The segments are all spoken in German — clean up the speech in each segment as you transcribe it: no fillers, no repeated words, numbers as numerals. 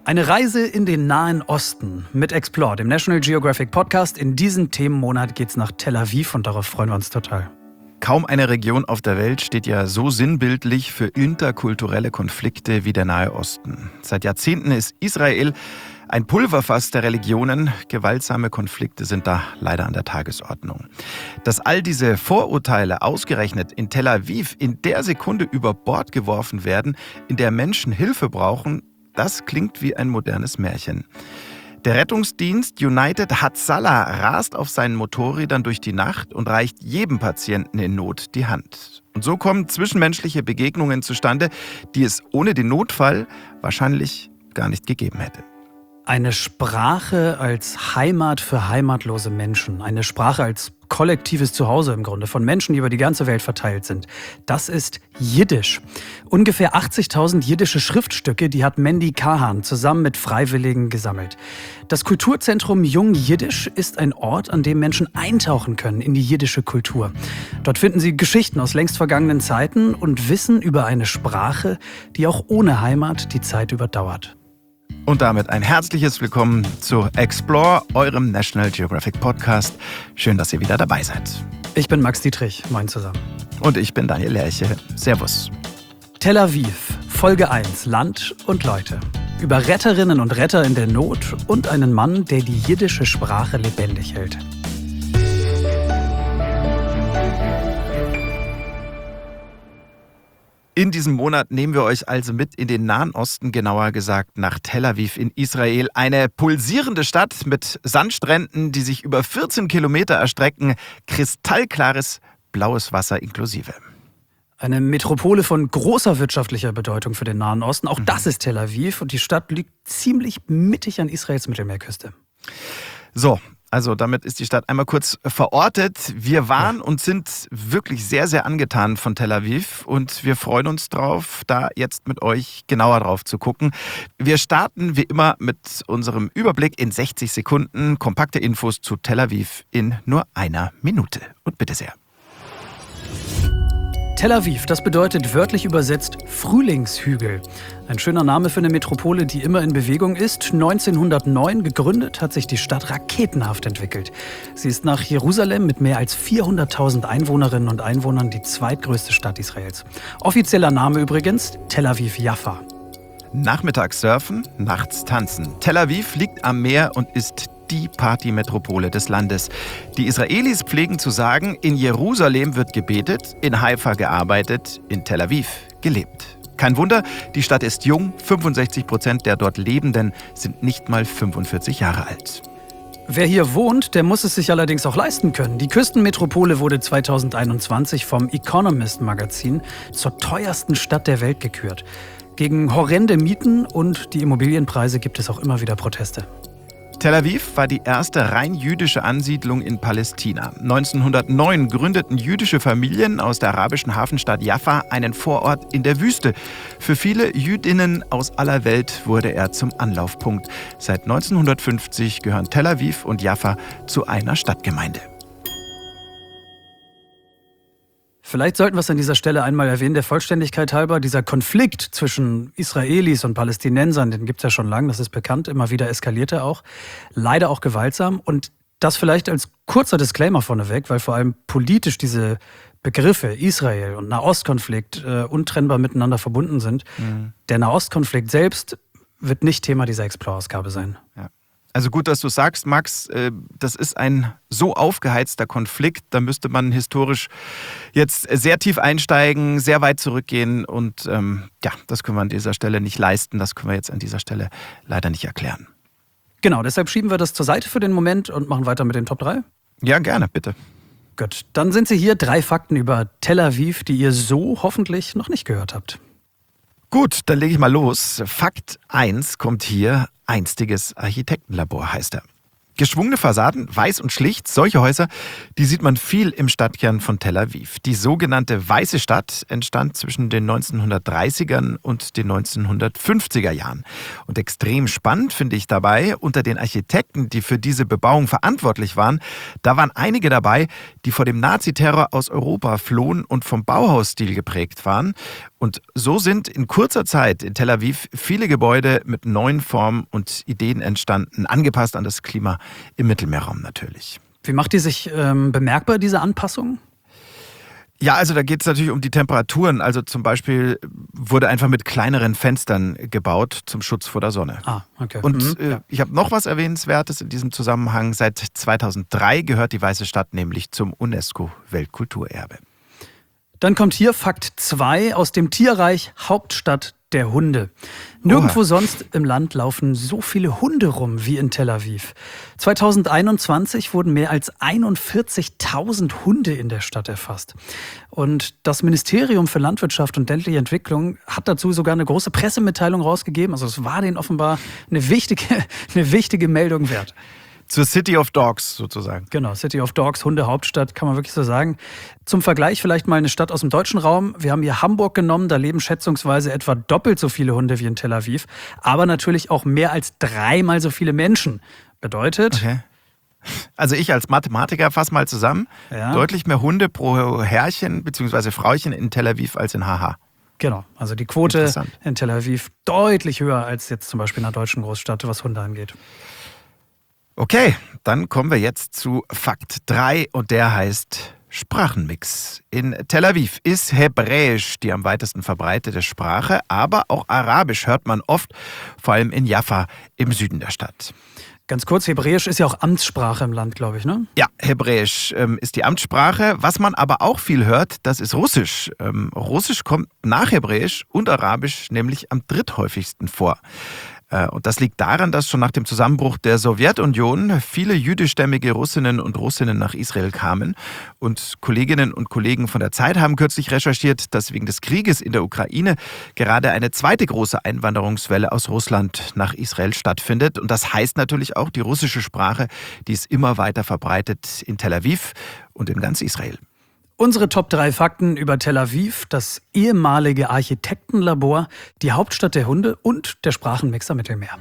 Eine Reise in den Nahen Osten mit Explore, dem National Geographic Podcast. In diesem Themenmonat geht's nach Tel Aviv und darauf freuen wir uns total. Kaum eine Region auf der Welt steht ja so sinnbildlich für interkulturelle Konflikte wie der Nahe Osten. Seit Jahrzehnten ist Israel ein Pulverfass der Religionen. Gewaltsame Konflikte sind da leider an der Tagesordnung. Dass all diese Vorurteile ausgerechnet in Tel Aviv in der Sekunde über Bord geworfen werden, in der Menschen Hilfe brauchen, das klingt wie ein modernes Märchen. Der Rettungsdienst United Hatzalah rast auf seinen Motorrädern durch die Nacht und reicht jedem Patienten in Not die Hand. Und so kommen zwischenmenschliche Begegnungen zustande, die es ohne den Notfall wahrscheinlich gar nicht gegeben hätte. Eine Sprache als Heimat für heimatlose Menschen. Eine Sprache als kollektives Zuhause im Grunde von Menschen, die über die ganze Welt verteilt sind. Das ist Jiddisch. Ungefähr 80.000 jiddische Schriftstücke, die hat Mandy Kahan zusammen mit Freiwilligen gesammelt. Das Kulturzentrum Jung Jiddisch ist ein Ort, an dem Menschen eintauchen können in die jiddische Kultur. Dort finden sie Geschichten aus längst vergangenen Zeiten und Wissen über eine Sprache, die auch ohne Heimat die Zeit überdauert. Und damit ein herzliches Willkommen zu Explore, eurem National Geographic Podcast. Schön, dass ihr wieder dabei seid. Ich bin Max Dietrich, moin zusammen. Und ich bin Daniel Lerche. Servus. Tel Aviv, Folge 1, Land und Leute. Über Retterinnen und Retter in der Not und einen Mann, der die jiddische Sprache lebendig hält. In diesem Monat nehmen wir euch also mit in den Nahen Osten, genauer gesagt nach Tel Aviv in Israel. Eine pulsierende Stadt mit Sandstränden, die sich über 14 Kilometer erstrecken, kristallklares blaues Wasser inklusive. Eine Metropole von großer wirtschaftlicher Bedeutung für den Nahen Osten. Auch das ist Tel Aviv und die Stadt liegt ziemlich mittig an Israels Mittelmeerküste. So. Also damit ist die Stadt einmal kurz verortet. Wir waren und sind wirklich sehr, sehr angetan von Tel Aviv und wir freuen uns drauf, da jetzt mit euch genauer drauf zu gucken. Wir starten wie immer mit unserem Überblick in 60 Sekunden. Kompakte Infos zu Tel Aviv in nur einer Minute. Und bitte sehr. Tel Aviv, das bedeutet wörtlich übersetzt Frühlingshügel. Ein schöner Name für eine Metropole, die immer in Bewegung ist. 1909 gegründet, hat sich die Stadt raketenhaft entwickelt. Sie ist nach Jerusalem mit mehr als 400.000 Einwohnerinnen und Einwohnern die zweitgrößte Stadt Israels. Offizieller Name übrigens Tel Aviv Jaffa. Nachmittags surfen, nachts tanzen. Tel Aviv liegt am Meer und ist die Partymetropole des Landes. Die Israelis pflegen zu sagen, in Jerusalem wird gebetet, in Haifa gearbeitet, in Tel Aviv gelebt. Kein Wunder, die Stadt ist jung, 65% der dort Lebenden sind nicht mal 45 Jahre alt. Wer hier wohnt, der muss es sich allerdings auch leisten können. Die Küstenmetropole wurde 2021 vom Economist-Magazin zur teuersten Stadt der Welt gekürt. Gegen horrende Mieten und die Immobilienpreise gibt es auch immer wieder Proteste. Tel Aviv war die erste rein jüdische Ansiedlung in Palästina. 1909 gründeten jüdische Familien aus der arabischen Hafenstadt Jaffa einen Vorort in der Wüste. Für viele Jüdinnen aus aller Welt wurde er zum Anlaufpunkt. Seit 1950 gehören Tel Aviv und Jaffa zu einer Stadtgemeinde. Vielleicht sollten wir es an dieser Stelle einmal erwähnen, der Vollständigkeit halber, dieser Konflikt zwischen Israelis und Palästinensern, den gibt es ja schon lange, das ist bekannt, immer wieder eskaliert er auch, leider auch gewaltsam. Und das vielleicht als kurzer Disclaimer vorneweg, weil vor allem politisch diese Begriffe Israel und Nahostkonflikt untrennbar miteinander verbunden sind. Der Nahostkonflikt selbst wird nicht Thema dieser Explore-Ausgabe sein. Ja. Also gut, dass du sagst, Max, das ist ein so aufgeheizter Konflikt, da müsste man historisch jetzt sehr tief einsteigen, sehr weit zurückgehen und das können wir an dieser Stelle nicht leisten, das können wir jetzt an dieser Stelle leider nicht erklären. Genau, deshalb schieben wir das zur Seite für den Moment und machen weiter mit den Top 3. Ja, gerne, bitte. Gut, dann sind sie hier 3 Fakten über Tel Aviv, die ihr so hoffentlich noch nicht gehört habt. Gut, dann lege ich mal los. Fakt 1 kommt hier. Einstiges Architektenlabor heißt er. Geschwungene Fassaden, weiß und schlicht, solche Häuser, die sieht man viel im Stadtkern von Tel Aviv. Die sogenannte Weiße Stadt entstand zwischen den 1930ern und den 1950er Jahren. Und extrem spannend finde ich dabei, unter den Architekten, die für diese Bebauung verantwortlich waren, da waren einige dabei, die vor dem Naziterror aus Europa flohen und vom Bauhausstil geprägt waren. Und so sind in kurzer Zeit in Tel Aviv viele Gebäude mit neuen Formen und Ideen entstanden, angepasst an das Klima im Mittelmeerraum natürlich. Wie macht die sich bemerkbar, diese Anpassung? Ja, also da geht es natürlich um die Temperaturen. Also zum Beispiel wurde einfach mit kleineren Fenstern gebaut zum Schutz vor der Sonne. Ah, okay. Und ich habe noch was Erwähnenswertes in diesem Zusammenhang. Seit 2003 gehört die Weiße Stadt nämlich zum UNESCO-Weltkulturerbe. Dann kommt hier Fakt 2 aus dem Tierreich Hauptstadt der Hunde. Nirgendwo sonst im Land laufen so viele Hunde rum wie in Tel Aviv. 2021 wurden mehr als 41.000 Hunde in der Stadt erfasst. Und das Ministerium für Landwirtschaft und ländliche Entwicklung hat dazu sogar eine große Pressemitteilung rausgegeben. Also es war denen offenbar eine wichtige Meldung wert. Zur City of Dogs sozusagen. Genau, City of Dogs, Hundehauptstadt, kann man wirklich so sagen. Zum Vergleich vielleicht mal eine Stadt aus dem deutschen Raum. Wir haben hier Hamburg genommen, da leben schätzungsweise etwa doppelt so viele Hunde wie in Tel Aviv. Aber natürlich auch mehr als 3-mal so viele Menschen. Bedeutet... Okay. Also ich als Mathematiker fasse mal zusammen. Ja. Deutlich mehr Hunde pro Herrchen bzw. Frauchen in Tel Aviv als in HH. Genau, also die Quote in Tel Aviv deutlich höher als jetzt zum Beispiel in einer deutschen Großstadt, was Hunde angeht. Okay, dann kommen wir jetzt zu Fakt 3 und der heißt Sprachenmix. In Tel Aviv ist Hebräisch die am weitesten verbreitete Sprache, aber auch Arabisch hört man oft, vor allem in Jaffa im Süden der Stadt. Ganz kurz, Hebräisch ist ja auch Amtssprache im Land, glaube ich, ne? Ja, Hebräisch ist die Amtssprache. Was man aber auch viel hört, das ist Russisch. Russisch kommt nach Hebräisch und Arabisch nämlich am dritthäufigsten vor. Und das liegt daran, dass schon nach dem Zusammenbruch der Sowjetunion viele jüdischstämmige Russinnen und Russinnen nach Israel kamen. Und Kolleginnen und Kollegen von der Zeit haben kürzlich recherchiert, dass wegen des Krieges in der Ukraine gerade eine zweite große Einwanderungswelle aus Russland nach Israel stattfindet. Und das heißt natürlich auch, die russische Sprache, die ist immer weiter verbreitet in Tel Aviv und in ganz Israel. Unsere Top 3 Fakten über Tel Aviv, das ehemalige Architektenlabor, die Hauptstadt der Hunde und der Sprachenmix am Mittelmeer.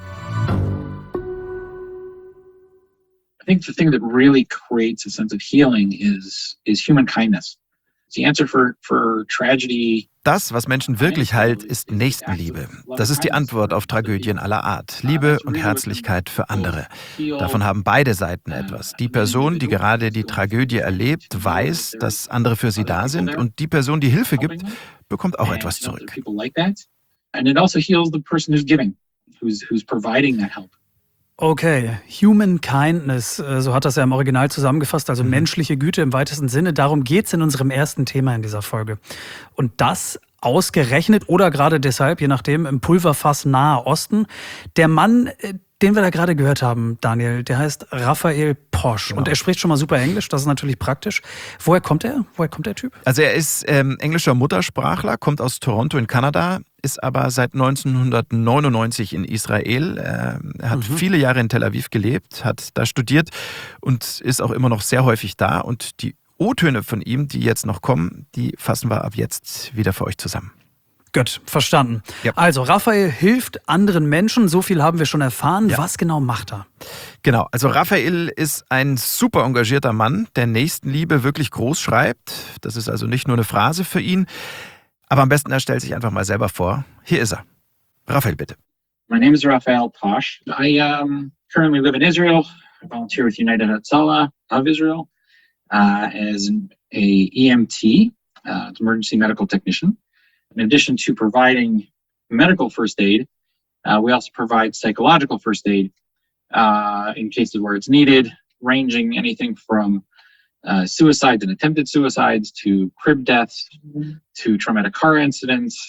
I think the thing that really creates a sense of healing is human kindness. The answer for tragedy. Das, was Menschen wirklich heilt, ist Nächstenliebe. Das ist die Antwort auf Tragödien aller Art. Liebe und Herzlichkeit für andere. Davon haben beide Seiten etwas. Die Person, die gerade die Tragödie erlebt, weiß, dass andere für sie da sind. Und die Person, die Hilfe gibt, bekommt auch etwas zurück. And it also heals the person who's giving, who's providing that help. Okay, Human Kindness, so hat das ja im Original zusammengefasst, also menschliche Güte im weitesten Sinne. Darum geht's in unserem ersten Thema in dieser Folge. Und das ausgerechnet oder gerade deshalb, je nachdem, im Pulverfass Nahe Osten. Der Mann, den wir da gerade gehört haben, Daniel, der heißt Raphael Posch. Genau. Und er spricht schon mal super Englisch, das ist natürlich praktisch. Woher kommt er? Woher kommt der Typ? Also er ist englischer Muttersprachler, kommt aus Toronto in Kanada, ist aber seit 1999 in Israel. Er hat viele Jahre in Tel Aviv gelebt, hat da studiert und ist auch immer noch sehr häufig da. Und die O-Töne von ihm, die jetzt noch kommen, die fassen wir ab jetzt wieder für euch zusammen. Gut, verstanden. Ja. Also, Raphael hilft anderen Menschen, so viel haben wir schon erfahren. Ja. Was genau macht er? Genau, also Raphael ist ein super engagierter Mann, der Nächstenliebe wirklich groß schreibt. Das ist also nicht nur eine Phrase für ihn. Aber am besten, er stellt sich einfach mal selber vor. Hier ist er. Raphael, bitte. My name is Raphael Posch. I currently live in Israel. I volunteer with United Hatzalah of Israel as an EMT, emergency medical technician. In addition to providing medical first aid, we also provide psychological first aid in cases where it's needed, ranging anything from suicides and attempted suicides to crib deaths, to traumatic car accidents,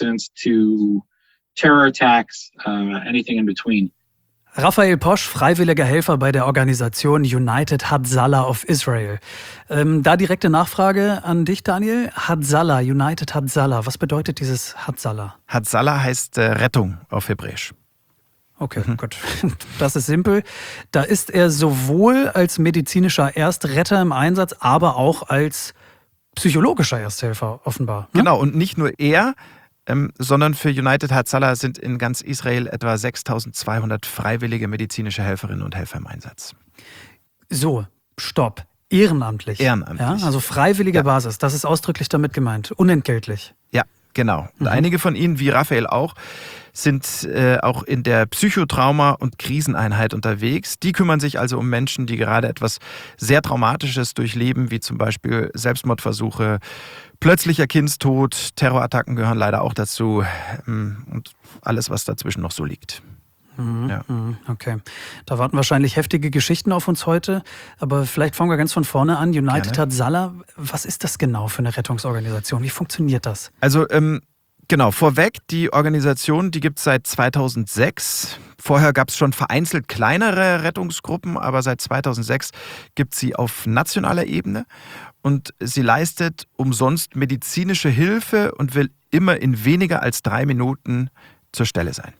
to terror attacks, anything in between. Raphael Posch, freiwilliger Helfer bei der Organisation United Hatzalah of Israel. Da direkte Nachfrage an dich, Daniel. Hatzalah, United Hatzalah, was bedeutet dieses Hatzalah? Hatzalah heißt Rettung auf Hebräisch. Okay, gut. Das ist simpel. Da ist er sowohl als medizinischer Erstretter im Einsatz, aber auch als psychologischer Ersthelfer offenbar. Ne? Genau, und nicht nur er, sondern für United Hatzalah sind in ganz Israel etwa 6.200 freiwillige medizinische Helferinnen und Helfer im Einsatz. So, stopp. Ehrenamtlich. Ehrenamtlich. Ja, also freiwillige Basis, das ist ausdrücklich damit gemeint. Unentgeltlich. Ja, genau. Und einige von ihnen, wie Raphael auch, sind auch in der Psychotrauma- und Kriseneinheit unterwegs. Die kümmern sich also um Menschen, die gerade etwas sehr Traumatisches durchleben, wie zum Beispiel Selbstmordversuche, plötzlicher Kindstod, Terrorattacken gehören leider auch dazu und alles, was dazwischen noch so liegt. Ja. Okay. Da warten wahrscheinlich heftige Geschichten auf uns heute, aber vielleicht fangen wir ganz von vorne an. United Hatzalah, was ist das genau für eine Rettungsorganisation? Wie funktioniert das? Also genau, vorweg, die Organisation, die gibt es seit 2006. Vorher gab es schon vereinzelt kleinere Rettungsgruppen, aber seit 2006 gibt es sie auf nationaler Ebene und sie leistet umsonst medizinische Hilfe und will immer in weniger als 3 Minuten zur Stelle sein.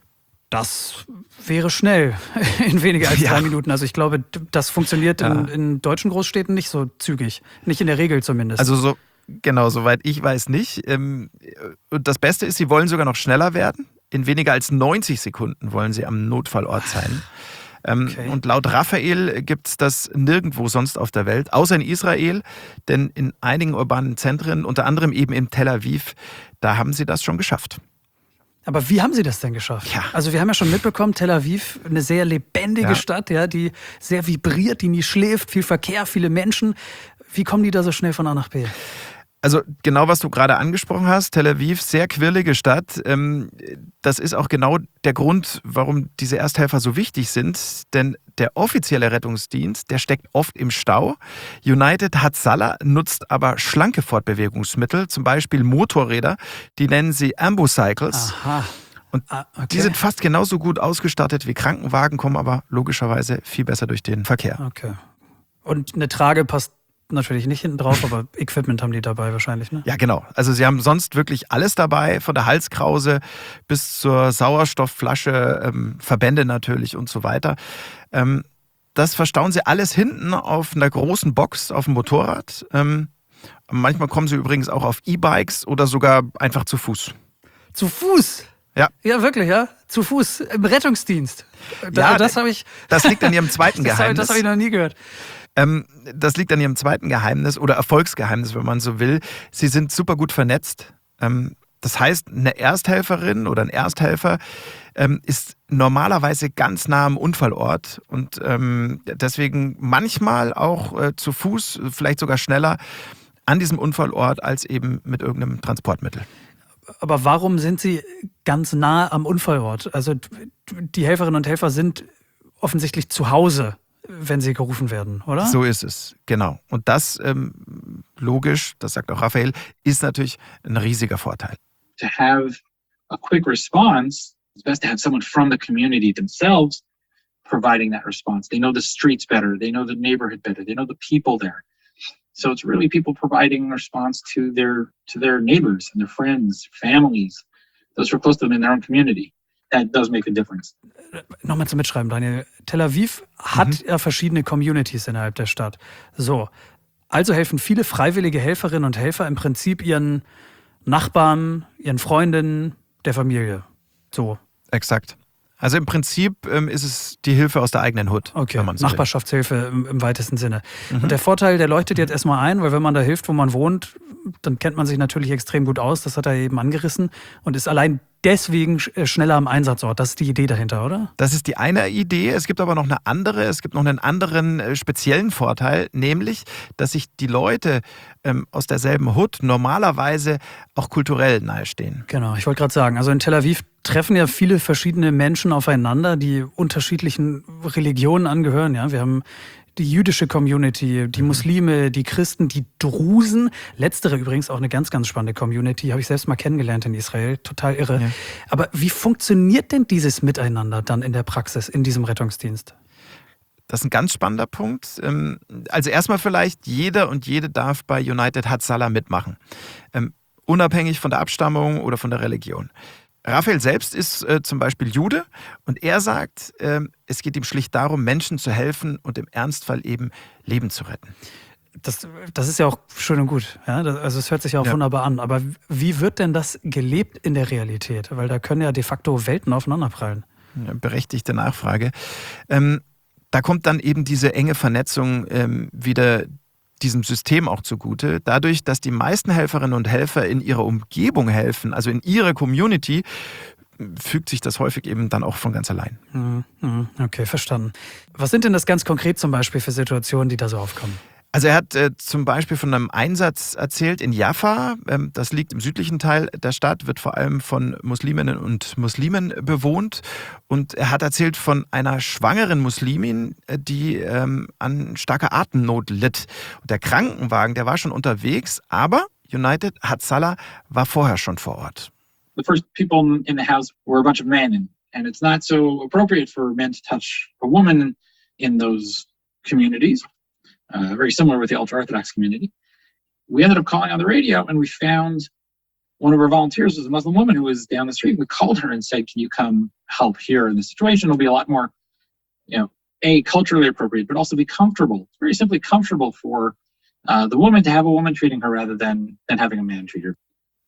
Das wäre schnell, in weniger als 3 Minuten. Also ich glaube, das funktioniert in deutschen Großstädten nicht so zügig. Nicht in der Regel zumindest. Also genau, soweit ich weiß nicht. Und das Beste ist, sie wollen sogar noch schneller werden. In weniger als 90 Sekunden wollen sie am Notfallort sein. Okay. Und laut Raphael gibt es das nirgendwo sonst auf der Welt, außer in Israel. Denn in einigen urbanen Zentren, unter anderem eben in Tel Aviv, da haben sie das schon geschafft. Aber wie haben Sie das denn geschafft? Ja. Also wir haben ja schon mitbekommen, Tel Aviv, eine sehr lebendige Stadt, ja, die sehr vibriert, die nie schläft, viel Verkehr, viele Menschen. Wie kommen die da so schnell von A nach B? Also genau, was du gerade angesprochen hast, Tel Aviv, sehr quirlige Stadt. Das ist auch genau der Grund, warum diese Ersthelfer so wichtig sind. Denn der offizielle Rettungsdienst, der steckt oft im Stau. United Hatzalah nutzt aber schlanke Fortbewegungsmittel, zum Beispiel Motorräder. Die nennen sie Ambucycles. Aha. Und die sind fast genauso gut ausgestattet wie Krankenwagen, kommen aber logischerweise viel besser durch den Verkehr. Okay. Und eine Trage passt natürlich nicht hinten drauf, aber Equipment haben die dabei wahrscheinlich, ne? Ja, genau. Also sie haben sonst wirklich alles dabei, von der Halskrause bis zur Sauerstoffflasche, Verbände natürlich und so weiter. Das verstauen sie alles hinten auf einer großen Box auf dem Motorrad. Manchmal kommen sie übrigens auch auf E-Bikes oder sogar einfach zu Fuß. Zu Fuß? Ja. Ja, wirklich, ja? Zu Fuß im Rettungsdienst. Das habe ich. Das liegt an ihrem zweiten Geheimnis. Das habe ich noch nie gehört. Das liegt an ihrem zweiten Geheimnis oder Erfolgsgeheimnis, wenn man so will. Sie sind super gut vernetzt. Das heißt, eine Ersthelferin oder ein Ersthelfer ist normalerweise ganz nah am Unfallort und deswegen manchmal auch zu Fuß, vielleicht sogar schneller an diesem Unfallort als eben mit irgendeinem Transportmittel. Aber warum sind Sie ganz nah am Unfallort? Also die Helferinnen und Helfer sind offensichtlich zu Hause, wenn sie gerufen werden, oder? So ist es, genau. Und das, logisch, das sagt auch Raphael, ist natürlich ein riesiger Vorteil. To have a quick response, it's best to have someone from the community themselves providing that response. They know the streets better, they know the neighborhood better, they know the people there. So it's really people providing a response to their neighbors and their friends, families, those who are close to them in their own community. That does make a difference. Nochmal zum Mitschreiben, Daniel. Tel Aviv hat ja verschiedene Communities innerhalb der Stadt. So, also helfen viele freiwillige Helferinnen und Helfer im Prinzip ihren Nachbarn, ihren Freundinnen, der Familie. So. Exakt. Also im Prinzip ist es die Hilfe aus der eigenen Hut. Okay, wenn man so Nachbarschaftshilfe im weitesten Sinne. Und der Vorteil, der leuchtet jetzt erstmal ein, weil wenn man da hilft, wo man wohnt, dann kennt man sich natürlich extrem gut aus. Das hat er eben angerissen und ist allein deswegen schneller am Einsatzort. Das ist die Idee dahinter, oder? Das ist die eine Idee. Es gibt aber noch eine andere. Es gibt noch einen anderen speziellen Vorteil, nämlich, dass sich die Leute aus derselben Hut normalerweise auch kulturell nahestehen. Genau, ich wollte gerade sagen, also in Tel Aviv treffen ja viele verschiedene Menschen aufeinander, die unterschiedlichen Religionen angehören. Ja, wir haben die jüdische Community, die Muslime, die Christen, die Drusen. Letztere übrigens auch eine ganz, ganz spannende Community. Habe ich selbst mal kennengelernt in Israel. Total irre. Ja. Aber wie funktioniert denn dieses Miteinander dann in der Praxis, in diesem Rettungsdienst? Das ist ein ganz spannender Punkt. Also erstmal vielleicht, jeder und jede darf bei United Hatzalah mitmachen. Unabhängig von der Abstammung oder von der Religion. Raphael selbst ist zum Beispiel Jude und er sagt, es geht ihm schlicht darum, Menschen zu helfen und im Ernstfall eben Leben zu retten. Das ist ja auch schön und gut. Ja? Also es hört sich ja auch wunderbar an. Aber wie wird denn das gelebt in der Realität? Weil da können ja de facto Welten aufeinanderprallen. Ja, berechtigte Nachfrage. Da kommt dann eben diese enge Vernetzung wieder diesem System auch zugute. Dadurch, dass die meisten Helferinnen und Helfer in ihrer Umgebung helfen, also in ihrer Community, fügt sich das häufig eben dann auch von ganz allein. Okay, verstanden. Was sind denn das ganz konkret zum Beispiel für Situationen, die da so aufkommen? Also er hat zum Beispiel von einem Einsatz erzählt in Jaffa, das liegt im südlichen Teil der Stadt, wird vor allem von Musliminnen und Muslimen bewohnt. Und er hat erzählt von einer schwangeren Muslimin, die an starker Atemnot litt. Und der Krankenwagen, der war schon unterwegs, aber United Hatzalah war vorher schon vor Ort. The first people in the house were a bunch of men, and it's not so appropriate for men to touch a woman in those communities. Very similar with the ultra-Orthodox community. We ended up calling on the radio and we found one of our volunteers was a Muslim woman who was down the street. We called her and said, can you come help here in this situation? It'll be a lot more, culturally appropriate, but also be comfortable. Very simply comfortable for the woman to have a woman treating her rather than having a man treat her.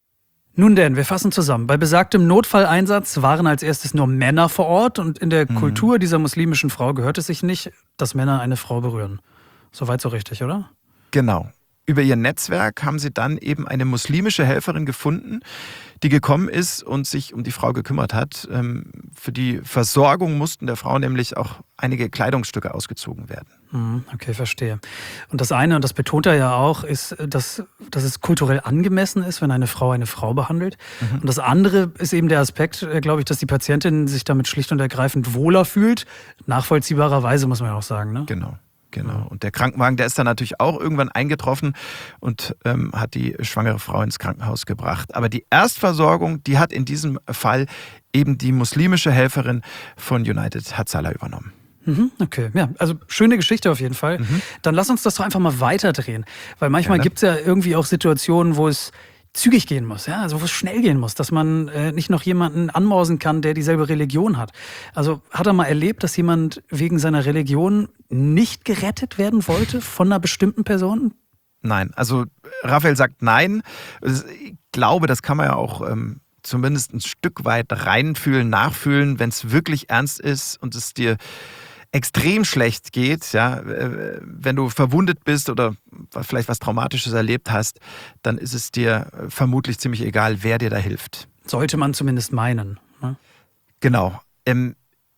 Nun denn, wir fassen zusammen. Bei besagtem Notfalleinsatz waren als erstes nur Männer vor Ort und in der Kultur dieser muslimischen Frau gehört es sich nicht, dass Männer eine Frau berühren. Soweit so richtig, oder? Genau. Über ihr Netzwerk haben sie dann eben eine muslimische Helferin gefunden, die gekommen ist und sich um die Frau gekümmert hat. Für die Versorgung mussten der Frau nämlich auch einige Kleidungsstücke ausgezogen werden. Okay, verstehe. Und das eine, und das betont er ja auch, ist, dass es kulturell angemessen ist, wenn eine Frau behandelt. Und das andere ist eben der Aspekt, glaube ich, dass die Patientin sich damit schlicht und ergreifend wohler fühlt. Nachvollziehbarerweise, muss man ja auch sagen, ne? Genau. Und der Krankenwagen, der ist dann natürlich auch irgendwann eingetroffen und hat die schwangere Frau ins Krankenhaus gebracht. Aber die Erstversorgung, die hat in diesem Fall eben die muslimische Helferin von United Hatzalah übernommen. Okay, ja, also schöne Geschichte auf jeden Fall. Dann lass uns das doch einfach mal weiterdrehen. Weil manchmal gibt es ja irgendwie auch Situationen, wo es zügig gehen muss, ja, also wo es schnell gehen muss, dass man nicht noch jemanden anmausen kann, der dieselbe Religion hat. Also hat er mal erlebt, dass jemand wegen seiner Religion nicht gerettet werden wollte von einer bestimmten Person? Nein, also Raphael sagt nein. Ich glaube, das kann man ja auch zumindest ein Stück weit reinfühlen, nachfühlen, wenn es wirklich ernst ist und es dir extrem schlecht geht, ja, wenn du verwundet bist oder vielleicht was Traumatisches erlebt hast, dann ist es dir vermutlich ziemlich egal, wer dir da hilft. Sollte man zumindest meinen. Ne? Genau. In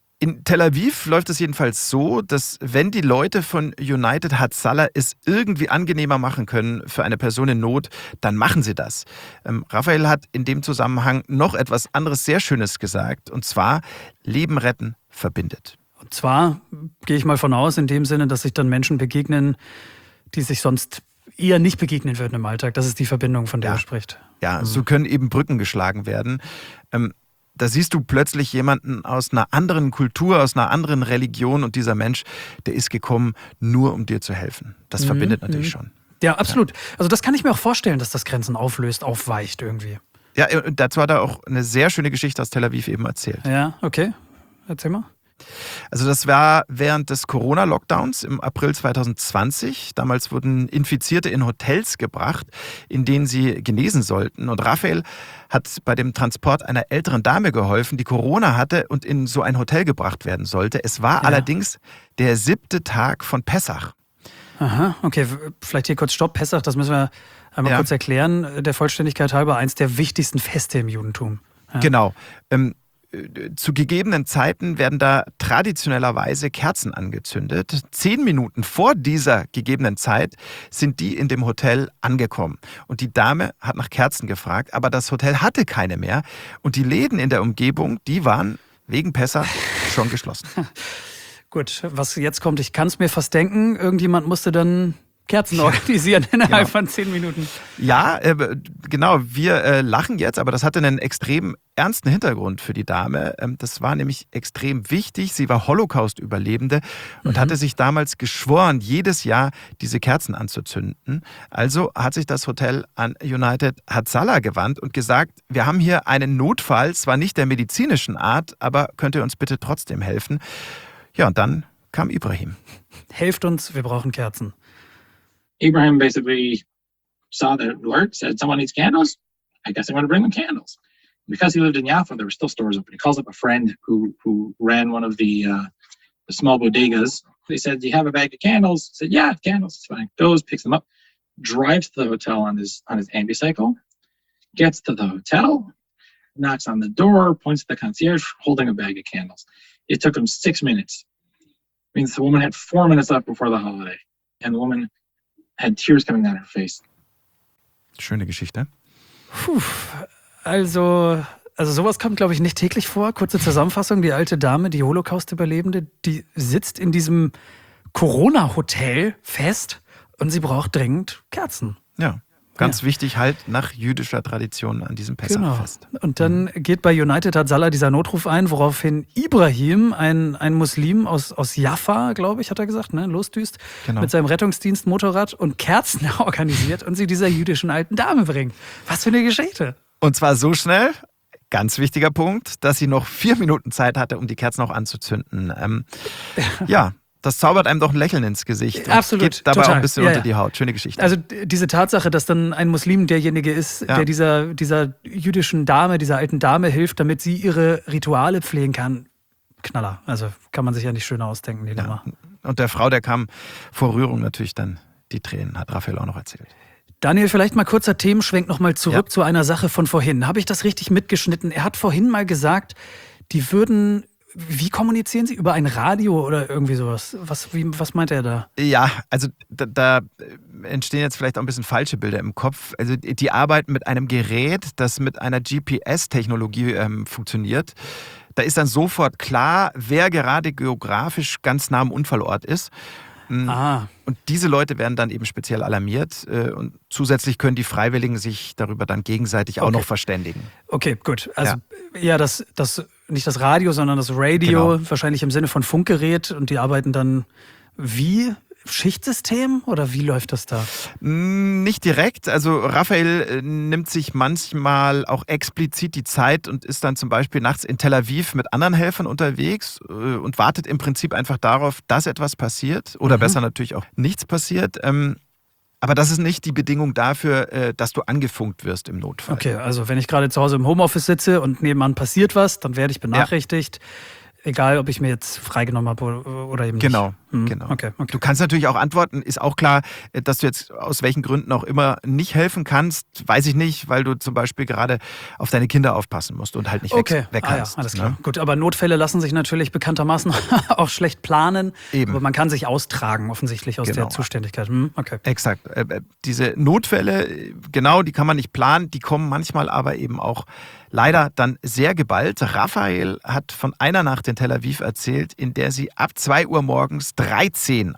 Tel Aviv läuft es jedenfalls so, dass wenn die Leute von United Hatzalah es irgendwie angenehmer machen können für eine Person in Not, dann machen sie das. Raphael hat in dem Zusammenhang noch etwas anderes sehr Schönes gesagt, und zwar Leben retten verbindet. Und zwar gehe ich mal von aus, in dem Sinne, dass sich dann Menschen begegnen, die sich sonst eher nicht begegnen würden im Alltag. Das ist die Verbindung, von der er spricht. Ja, so können eben Brücken geschlagen werden. Da siehst du plötzlich jemanden aus einer anderen Kultur, aus einer anderen Religion und dieser Mensch, der ist gekommen, nur um dir zu helfen. Das verbindet natürlich schon. Ja, absolut. Ja. Also das kann ich mir auch vorstellen, dass das Grenzen auflöst, aufweicht irgendwie. Ja, dazu hat er auch eine sehr schöne Geschichte aus Tel Aviv eben erzählt. Ja, okay. Erzähl mal. Also das war während des Corona-Lockdowns im April 2020. Damals wurden Infizierte in Hotels gebracht, in denen sie genesen sollten. Und Raphael hat bei dem Transport einer älteren Dame geholfen, die Corona hatte und in so ein Hotel gebracht werden sollte. Es war allerdings der 7. Tag von Pessach. Aha, okay. Vielleicht hier kurz Stopp. Pessach, das müssen wir einmal kurz erklären. Der Vollständigkeit halber eins der wichtigsten Feste im Judentum. Ja. Genau. Zu gegebenen Zeiten werden da traditionellerweise Kerzen angezündet. 10 Minuten vor dieser gegebenen Zeit sind die in dem Hotel angekommen. Und die Dame hat nach Kerzen gefragt, aber das Hotel hatte keine mehr. Und die Läden in der Umgebung, die waren wegen Pessach schon geschlossen. Gut, was jetzt kommt, ich kann es mir fast denken, irgendjemand musste dann Kerzen organisieren innerhalb von 10 Minuten. Ja, genau, wir lachen jetzt, aber das hatte einen extrem ernsten Hintergrund für die Dame. Das war nämlich extrem wichtig. Sie war Holocaust-Überlebende und hatte sich damals geschworen, jedes Jahr diese Kerzen anzuzünden. Also hat sich das Hotel an United Hatzalah gewandt und gesagt, wir haben hier einen Notfall, zwar nicht der medizinischen Art, aber könnt ihr uns bitte trotzdem helfen? Ja, und dann kam Ibrahim. Helft uns, wir brauchen Kerzen. Ibrahim basically saw the alert, said someone needs candles. I guess I'm going to bring them candles. Because he lived in Jaffa, there were still stores open. He calls up a friend who ran one of the small bodegas. He said, "Do you have a bag of candles?" He said, "Yeah, candles. It's fine." Goes, picks them up, drives to the hotel on his ambicycle, gets to the hotel, knocks on the door, points at the concierge holding a bag of candles. It took him 6 minutes. Means the woman had 4 minutes left before the holiday, and the woman had tears coming down her face. Schöne Geschichte. Puh, also sowas kommt, glaube ich, nicht täglich vor. Kurze Zusammenfassung, die alte Dame, die Holocaust-Überlebende, die sitzt in diesem Corona-Hotel fest und sie braucht dringend Kerzen. Ja. Ganz wichtig halt nach jüdischer Tradition an diesem Pessachfest. Genau. Und dann geht bei United Hatzalah dieser Notruf ein, woraufhin Ibrahim, ein Muslim aus Jaffa, glaube ich, hat er gesagt, ne, losdüst, mit seinem Rettungsdienst Motorrad und Kerzen organisiert und sie dieser jüdischen alten Dame bringt. Was für eine Geschichte. Und zwar so schnell, ganz wichtiger Punkt, dass sie noch 4 Minuten Zeit hatte, um die Kerzen auch anzuzünden. Ja. Das zaubert einem doch ein Lächeln ins Gesicht. Absolut. Geht dabei total. auch ein bisschen unter die Haut. Schöne Geschichte. Also diese Tatsache, dass dann ein Muslim derjenige ist, der dieser jüdischen Dame, dieser alten Dame hilft, damit sie ihre Rituale pflegen kann. Knaller. Also kann man sich ja nicht schöner ausdenken, die Nummer. Und der Frau, der kam vor Rührung natürlich dann die Tränen, hat Raphael auch noch erzählt. Daniel, vielleicht mal kurzer Themenschwenk nochmal zurück zu einer Sache von vorhin. Habe ich das richtig mitgeschnitten? Er hat vorhin mal gesagt, die würden... Wie kommunizieren Sie? Über ein Radio oder irgendwie sowas? Was meint er da? Ja, also da entstehen jetzt vielleicht auch ein bisschen falsche Bilder im Kopf. Also die arbeiten mit einem Gerät, das mit einer GPS-Technologie funktioniert. Da ist dann sofort klar, wer gerade geografisch ganz nah am Unfallort ist. Und diese Leute werden dann eben speziell alarmiert und zusätzlich können die Freiwilligen sich darüber dann gegenseitig auch noch verständigen. Okay, gut. Also das nicht das Radio, sondern das Radio, wahrscheinlich im Sinne von Funkgerät und die arbeiten dann wie? Schichtsystem oder wie läuft das da? Nicht direkt. Also Raphael nimmt sich manchmal auch explizit die Zeit und ist dann zum Beispiel nachts in Tel Aviv mit anderen Helfern unterwegs und wartet im Prinzip einfach darauf, dass etwas passiert oder besser natürlich auch nichts passiert. Aber das ist nicht die Bedingung dafür, dass du angefunkt wirst im Notfall. Okay, also wenn ich gerade zu Hause im Homeoffice sitze und nebenan passiert was, dann werde ich benachrichtigt. Egal, ob ich mir jetzt freigenommen habe oder eben nicht. Genau. Okay. Du kannst natürlich auch antworten. Ist auch klar, dass du jetzt aus welchen Gründen auch immer nicht helfen kannst. Weiß ich nicht, weil du zum Beispiel gerade auf deine Kinder aufpassen musst und halt nicht weg kannst. Ja, alles klar. Gut, aber Notfälle lassen sich natürlich bekanntermaßen auch schlecht planen. Eben. Aber man kann sich austragen, offensichtlich aus der Zuständigkeit. Okay. Exakt. Diese Notfälle, genau, die kann man nicht planen. Die kommen manchmal aber eben auch leider dann sehr geballt. Raphael hat von einer Nacht in Tel Aviv erzählt, in der sie ab 2 Uhr morgens 13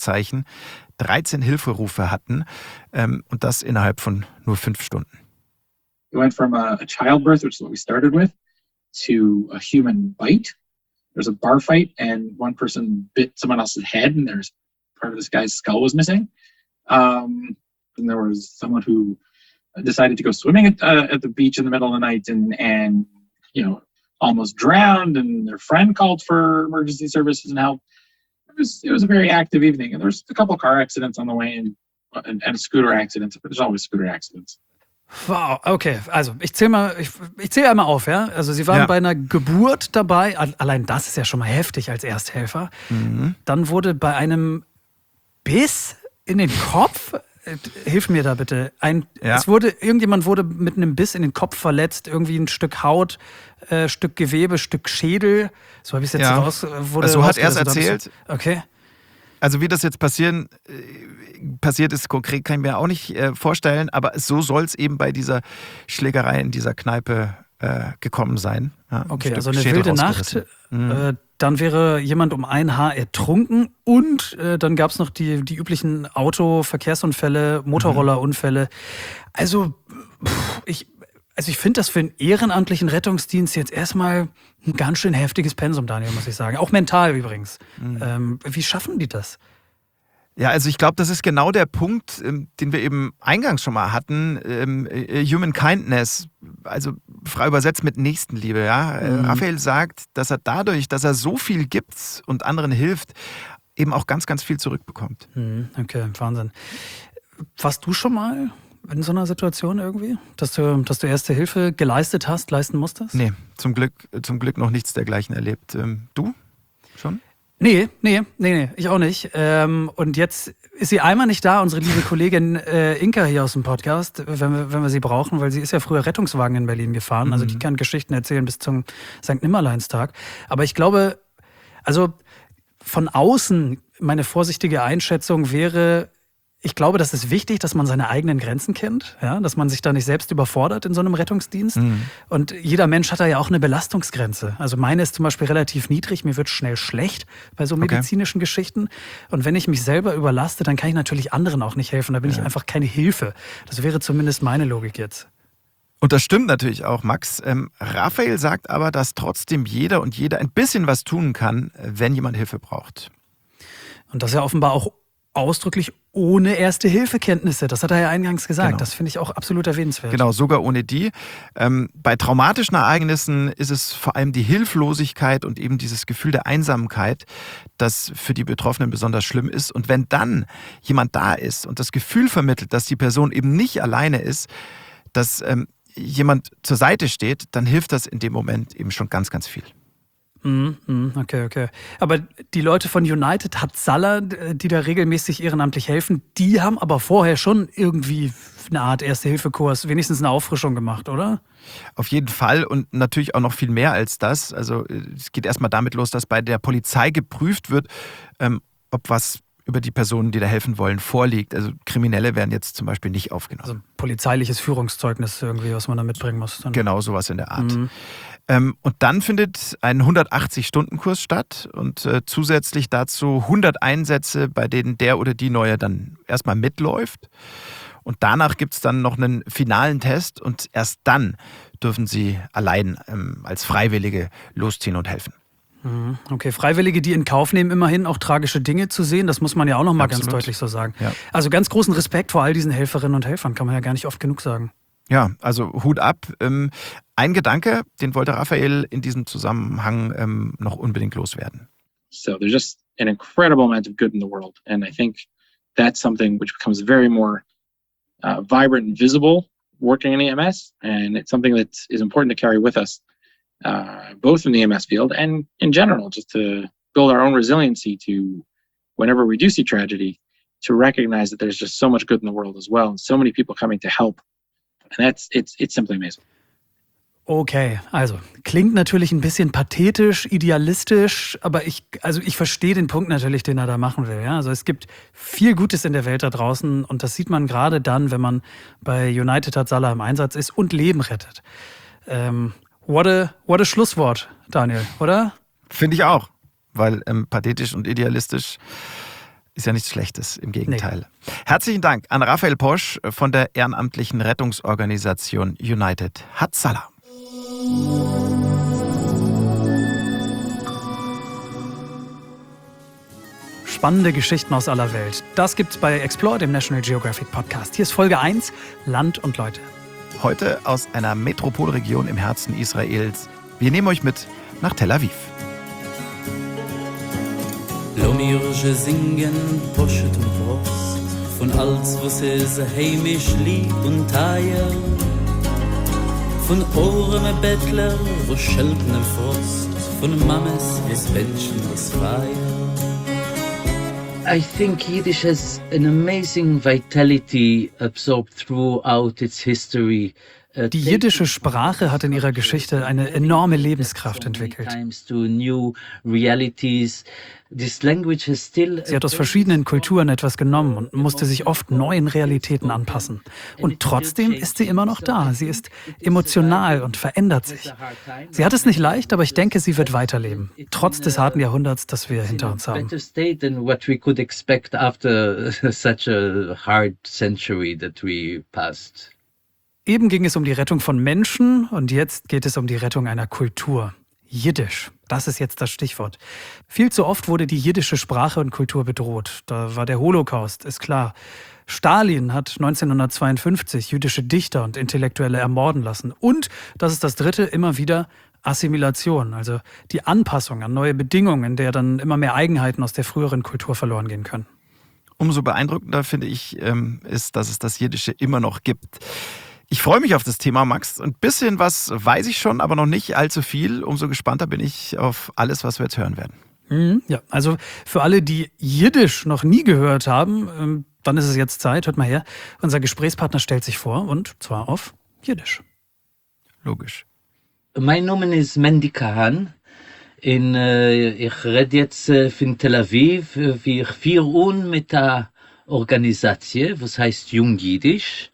Hilferufe hatten und das innerhalb von nur 5 Stunden. We went from a childbirth, which is what we started with, to a human bite. There's a bar fight and one person bit someone else's head and there's part of this guy's skull was missing. And there was someone who decided to go swimming at the beach in the middle of the night and almost drowned, and their friend called for emergency services and help. It was a very active evening, and there's a couple of car accidents on the way and scooter accidents, but there's always scooter accidents. Wow, okay. Also ich zähle einmal auf, ja. Also Sie waren bei einer Geburt dabei. Allein das ist ja schon mal heftig als Ersthelfer. Dann wurde bei einem Biss in den Kopf, hilf mir da bitte. Irgendjemand wurde mit einem Biss in den Kopf verletzt, irgendwie ein Stück Haut, Stück Gewebe, Stück Schädel. So habe ich es jetzt so hat er es erzählt. Okay. Also wie das jetzt passiert ist, konkret kann ich mir auch nicht vorstellen, aber so soll es eben bei dieser Schlägerei in dieser Kneipe gekommen sein. Ja, okay, also eine wilde Nacht. Dann wäre jemand um ein Haar ertrunken und dann gab es noch die üblichen Verkehrsunfälle, Motorrollerunfälle. Also Ich finde das für einen ehrenamtlichen Rettungsdienst jetzt erstmal ein ganz schön heftiges Pensum, Daniel, muss ich sagen. Auch mental übrigens. Wie schaffen die das? Ja, also ich glaube, das ist genau der Punkt, den wir eben eingangs schon mal hatten. Human Kindness, also frei übersetzt mit Nächstenliebe. Ja? Raphael sagt, dass er dadurch, dass er so viel gibt und anderen hilft, eben auch ganz, ganz viel zurückbekommt. Okay, Wahnsinn. Warst du schon mal in so einer Situation irgendwie, dass du Erste Hilfe leisten musstest? Nee, zum Glück noch nichts dergleichen erlebt. Du schon? Nee, ich auch nicht. Und jetzt ist sie einmal nicht da, unsere liebe Kollegin Inka hier aus dem Podcast, wenn wir sie brauchen, weil sie ist ja früher Rettungswagen in Berlin gefahren. Also die kann Geschichten erzählen bis zum St. Nimmerleinstag. Aber ich glaube, also von außen, meine vorsichtige Einschätzung wäre, ich glaube, das ist wichtig, dass man seine eigenen Grenzen kennt, ja? Dass man sich da nicht selbst überfordert in so einem Rettungsdienst. Und jeder Mensch hat da ja auch eine Belastungsgrenze. Also meine ist zum Beispiel relativ niedrig, mir wird schnell schlecht bei so medizinischen Geschichten. Und wenn ich mich selber überlaste, dann kann ich natürlich anderen auch nicht helfen. Da bin ich einfach keine Hilfe. Das wäre zumindest meine Logik jetzt. Und das stimmt natürlich auch, Max. Raphael sagt aber, dass trotzdem jeder und jede ein bisschen was tun kann, wenn jemand Hilfe braucht. Und das ja offenbar auch ausdrücklich ohne Erste-Hilfe-Kenntnisse. Das hat er ja eingangs gesagt. Genau. Das finde ich auch absolut erwähnenswert. Genau, sogar ohne die. Bei traumatischen Ereignissen ist es vor allem die Hilflosigkeit und eben dieses Gefühl der Einsamkeit, das für die Betroffenen besonders schlimm ist. Und wenn dann jemand da ist und das Gefühl vermittelt, dass die Person eben nicht alleine ist, dass jemand zur Seite steht, dann hilft das in dem Moment eben schon ganz, ganz viel. Okay. Aber die Leute von United Hatzalah, die da regelmäßig ehrenamtlich helfen, die haben aber vorher schon irgendwie eine Art Erste-Hilfe-Kurs, wenigstens eine Auffrischung gemacht, oder? Auf jeden Fall und natürlich auch noch viel mehr als das. Also es geht erstmal damit los, dass bei der Polizei geprüft wird, ob was über die Personen, die da helfen wollen, vorliegt. Also Kriminelle werden jetzt zum Beispiel nicht aufgenommen. Also polizeiliches Führungszeugnis irgendwie, was man da mitbringen muss. Dann. Genau, sowas in der Art. Und dann findet ein 180-Stunden-Kurs statt und zusätzlich dazu 100 Einsätze, bei denen der oder die Neue dann erstmal mitläuft. Und danach gibt es dann noch einen finalen Test und erst dann dürfen sie allein als Freiwillige losziehen und helfen. Okay, Freiwillige, die in Kauf nehmen, immerhin auch tragische Dinge zu sehen, das muss man ja auch noch mal ganz deutlich so sagen. Ja. Also ganz großen Respekt vor all diesen Helferinnen und Helfern, kann man ja gar nicht oft genug sagen. Ja, also Hut ab. Ein Gedanke, den wollte Raphael in diesem Zusammenhang noch unbedingt loswerden. So there's just an incredible amount of good in the world. And I think that's something which becomes very more vibrant and visible working in EMS. And it's something that is important to carry with us, both in the EMS field and in general, just to build our own resiliency to whenever we do see tragedy, to recognize that there's just so much good in the world as well. And so many people coming to help. And it's simply amazing. Okay, also klingt natürlich ein bisschen pathetisch, idealistisch, aber ich verstehe den Punkt natürlich, den er da machen will. Ja? Also es gibt viel Gutes in der Welt da draußen und das sieht man gerade dann, wenn man bei United Hatzalah im Einsatz ist und Leben rettet. What a Schlusswort, Daniel, oder? Finde ich auch, weil pathetisch und idealistisch ist ja nichts Schlechtes, im Gegenteil. Nee. Herzlichen Dank an Raphael Posch von der ehrenamtlichen Rettungsorganisation United Hatzalah. Spannende Geschichten aus aller Welt. Das gibt's bei Explore, dem National Geographic Podcast. Hier ist Folge 1, Land und Leute. Heute aus einer Metropolregion im Herzen Israels. Wir nehmen euch mit nach Tel Aviv. Lo mir je singen Poshet und Prost von alles, was ist heimisch lieb und teuer. Von Ohren Bettler, wo schelten im Frost, von Mammes, was Menschen, was Feier. I think Yiddish has an amazing vitality absorbed throughout its history. Die jiddische Sprache hat in ihrer Geschichte eine enorme Lebenskraft entwickelt. Sie hat aus verschiedenen Kulturen etwas genommen und musste sich oft neuen Realitäten anpassen. Und trotzdem ist sie immer noch da. Sie ist emotional und verändert sich. Sie hat es nicht leicht, aber ich denke, sie wird weiterleben. Trotz des harten Jahrhunderts, das wir hinter uns haben. Eben ging es um die Rettung von Menschen und jetzt geht es um die Rettung einer Kultur. Jiddisch, das ist jetzt das Stichwort. Viel zu oft wurde die jiddische Sprache und Kultur bedroht. Da war der Holocaust, ist klar. Stalin hat 1952 jüdische Dichter und Intellektuelle ermorden lassen. Und, das ist das Dritte, immer wieder Assimilation, also die Anpassung an neue Bedingungen, in der dann immer mehr Eigenheiten aus der früheren Kultur verloren gehen können. Umso beeindruckender, finde ich, ist, dass es das Jiddische immer noch gibt. Ich freue mich auf das Thema, Max. Ein bisschen was weiß ich schon, aber noch nicht allzu viel. Umso gespannter bin ich auf alles, was wir jetzt hören werden. Ja, also für alle, die Jiddisch noch nie gehört haben, dann ist es jetzt Zeit. Hört mal her. Unser Gesprächspartner stellt sich vor und zwar auf Jiddisch. Logisch. Mein Name ist Mendy Kahan. Ich rede jetzt von Tel Aviv. Wir führen mit der Organisation, was heißt Jung Jiddisch.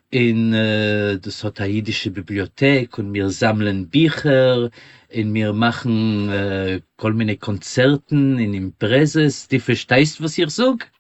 Das hat eine jiddische Bibliothek und wir sammeln Bücher und wir machen kol meine Konzerten in Impreses. Du verstehst, was ich sag?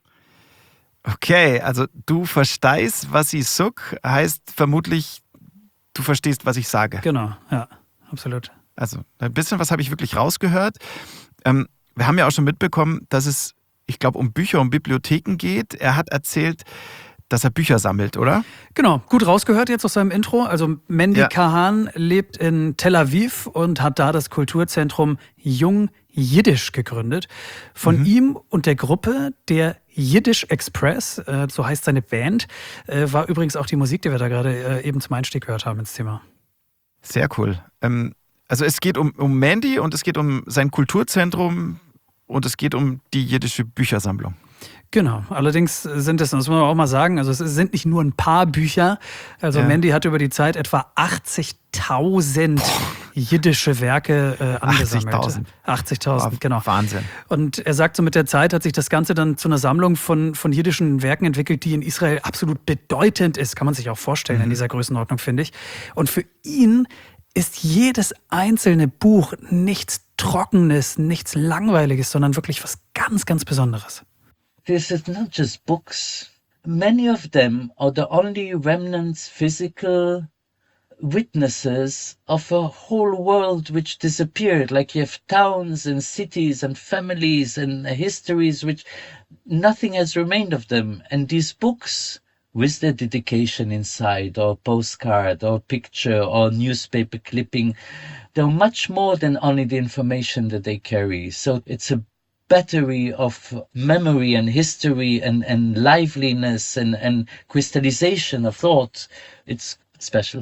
Okay, also du verstehst, was ich sag, heißt vermutlich, du verstehst, was ich sage. Genau, ja, absolut. Also ein bisschen was habe ich wirklich rausgehört. Wir haben ja auch schon mitbekommen, dass es, ich glaube, um Bücher und Bibliotheken geht. Er hat erzählt, dass er Bücher sammelt, oder? Genau, gut rausgehört jetzt aus seinem Intro. Also Mendy Kahan lebt in Tel Aviv und hat da das Kulturzentrum Jung Jiddisch gegründet. Von ihm und der Gruppe der Yiddish Express, so heißt seine Band, war übrigens auch die Musik, die wir da gerade eben zum Einstieg gehört haben ins Thema. Sehr cool. Also es geht um Mendy und es geht um sein Kulturzentrum und es geht um die jiddische Büchersammlung. Genau, allerdings sind es, das muss man auch mal sagen, also es sind nicht nur ein paar Bücher. Also Mendy hat über die Zeit etwa 80.000 jiddische Werke angesammelt. 80.000, genau. Wahnsinn. Und er sagt, so mit der Zeit hat sich das Ganze dann zu einer Sammlung von jiddischen Werken entwickelt, die in Israel absolut bedeutend ist. Kann man sich auch vorstellen in dieser Größenordnung, finde ich. Und für ihn ist jedes einzelne Buch nichts Trockenes, nichts Langweiliges, sondern wirklich was ganz, ganz Besonderes. This is not just books. Many of them are the only remnants, physical witnesses of a whole world which disappeared. Like you have towns and cities and families and histories which nothing has remained of them. And these books, with their dedication inside, or postcard, or picture, or newspaper clipping, they're much more than only the information that they carry. So it's a battery of memory and history and liveliness and crystallization of thought. It's special.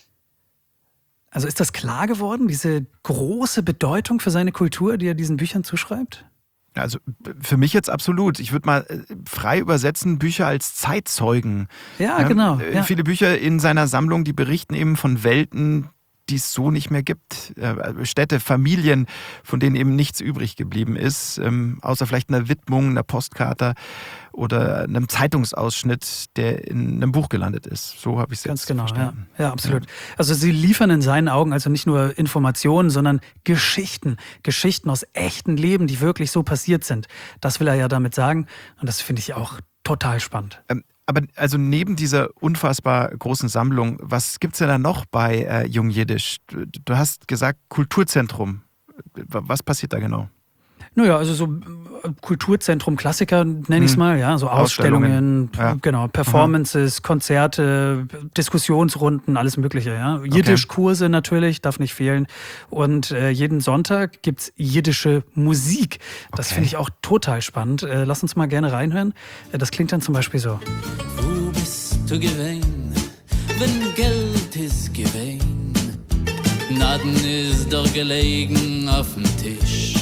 Also ist das klar geworden, diese große Bedeutung für seine Kultur, die er diesen Büchern zuschreibt? Also für mich jetzt absolut. Ich würde mal frei übersetzen, Bücher als Zeitzeugen. Ja, genau. Ja. Viele Bücher in seiner Sammlung, die berichten eben von Welten, die es so nicht mehr gibt. Städte, Familien, von denen eben nichts übrig geblieben ist, außer vielleicht einer Widmung, einer Postkarte oder einem Zeitungsausschnitt, der in einem Buch gelandet ist. So habe ich es jetzt verstanden. Ja, absolut. Ja. Also sie liefern in seinen Augen also nicht nur Informationen, sondern Geschichten aus echten Leben, die wirklich so passiert sind. Das will er ja damit sagen und das finde ich auch total spannend. Aber also neben dieser unfassbar großen Sammlung, was gibt es denn da noch bei Jung Jiddisch? Du hast gesagt Kulturzentrum. Was passiert da genau? Naja, also so Kulturzentrum Klassiker nenne ich es mal, ja, so Ausstellungen, genau, Performances, Konzerte, Diskussionsrunden, alles Mögliche, ja. Jiddisch-Kurse natürlich, darf nicht fehlen. Und jeden Sonntag gibt's jiddische Musik. Das finde ich auch total spannend. Lass uns mal gerne reinhören. Das klingt dann zum Beispiel so. Wo bist du gewesen, wenn Geld ist gewesen? Naden ist doch gelegen auf dem Tisch.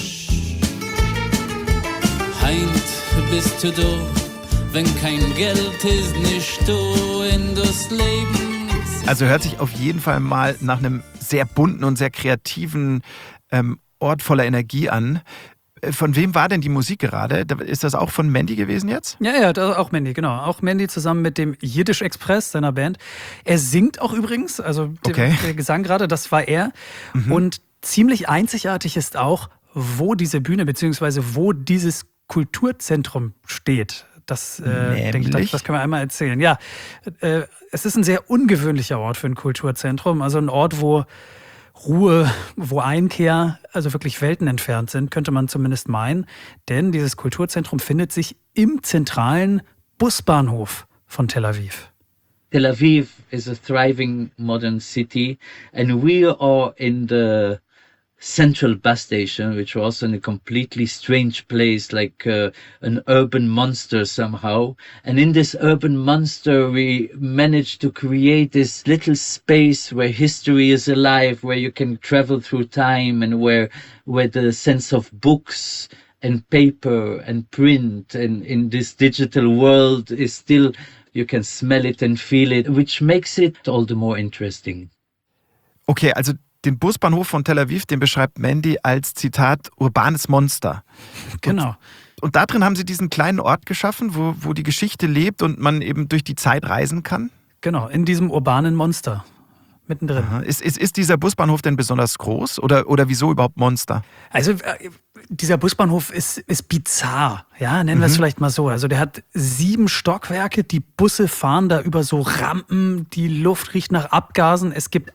Heint bist du da, wenn kein Geld ist, nicht du in das Leben. Also hört sich auf jeden Fall mal nach einem sehr bunten und sehr kreativen Ort voller Energie an. Von wem war denn die Musik gerade? Ist das auch von Mendy gewesen jetzt? Ja, auch Mendy, genau. Auch Mendy zusammen mit dem Yiddish Express, seiner Band. Er singt auch übrigens, also der Gesang gerade, das war er. Und ziemlich einzigartig ist auch, wo diese Bühne bzw. wo dieses Kulturzentrum steht. denke ich, das können wir einmal erzählen. Ja, es ist ein sehr ungewöhnlicher Ort für ein Kulturzentrum. Also ein Ort, wo Ruhe, wo Einkehr, also wirklich Welten entfernt sind, könnte man zumindest meinen. Denn dieses Kulturzentrum findet sich im zentralen Busbahnhof von Tel Aviv. Tel Aviv is a thriving modern city, and we are in the central bus station, which was also in a completely strange place, like an urban monster somehow. And in this urban monster, we managed to create this little space where history is alive, where you can travel through time, and where the sense of books and paper and print and in this digital world is still, you can smell it and feel it, which makes it all the more interesting. Okay, also den Busbahnhof von Tel Aviv, den beschreibt Mandy als, Zitat, urbanes Monster. Genau. Und da drin haben Sie diesen kleinen Ort geschaffen, wo die Geschichte lebt und man eben durch die Zeit reisen kann? Genau, in diesem urbanen Monster. Mittendrin. Aha. Ist dieser Busbahnhof denn besonders groß oder wieso überhaupt Monster? Also dieser Busbahnhof ist bizarr, ja, nennen wir es vielleicht mal so. Also der hat 7 Stockwerke, die Busse fahren da über so Rampen, die Luft riecht nach Abgasen. Es gibt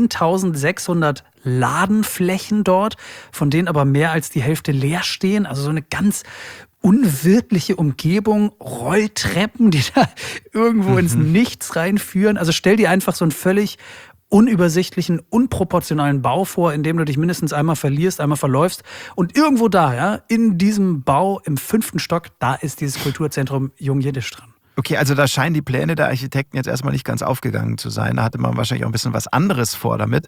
1600 Ladenflächen dort, von denen aber mehr als die Hälfte leer stehen. Also so eine ganz unwirtliche Umgebung, Rolltreppen, die da irgendwo ins Nichts reinführen. Also stell dir einfach so einen völlig unübersichtlichen, unproportionalen Bau vor, in dem du dich mindestens einmal verlierst, einmal verläufst. Und irgendwo da, ja, in diesem Bau im 5. Stock, da ist dieses Kulturzentrum Jung Jiddisch dran. Okay, also da scheinen die Pläne der Architekten jetzt erstmal nicht ganz aufgegangen zu sein. Da hatte man wahrscheinlich auch ein bisschen was anderes vor damit.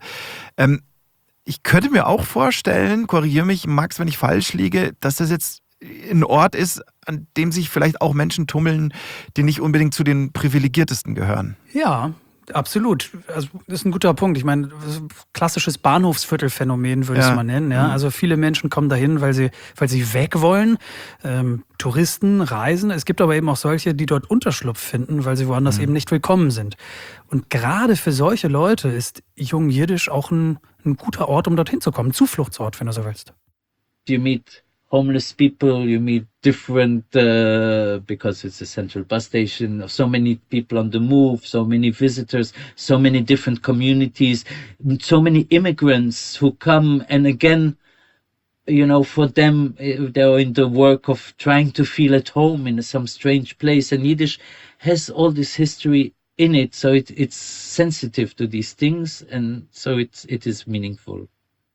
Ich könnte mir auch vorstellen, korrigiere mich, Max, wenn ich falsch liege, dass das jetzt ein Ort ist, an dem sich vielleicht auch Menschen tummeln, die nicht unbedingt zu den Privilegiertesten gehören. Ja, absolut. Also das ist ein guter Punkt. Ich meine, klassisches Bahnhofsviertelphänomen würde ich es mal nennen. Ja? Also viele Menschen kommen dahin, weil sie weg wollen. Touristen, Reisen. Es gibt aber eben auch solche, die dort Unterschlupf finden, weil sie woanders eben nicht willkommen sind. Und gerade für solche Leute ist Jung Jiddisch auch ein guter Ort, um dorthin zu kommen. Ein Zufluchtsort, wenn du so willst. You meet homeless people, you meet different, because it's a central bus station, so many people on the move, so many visitors, so many different communities, so many immigrants who come, and again, you know, for them, they're in the work of trying to feel at home in some strange place, and Yiddish has all this history in it, so it's sensitive to these things, and so it is meaningful.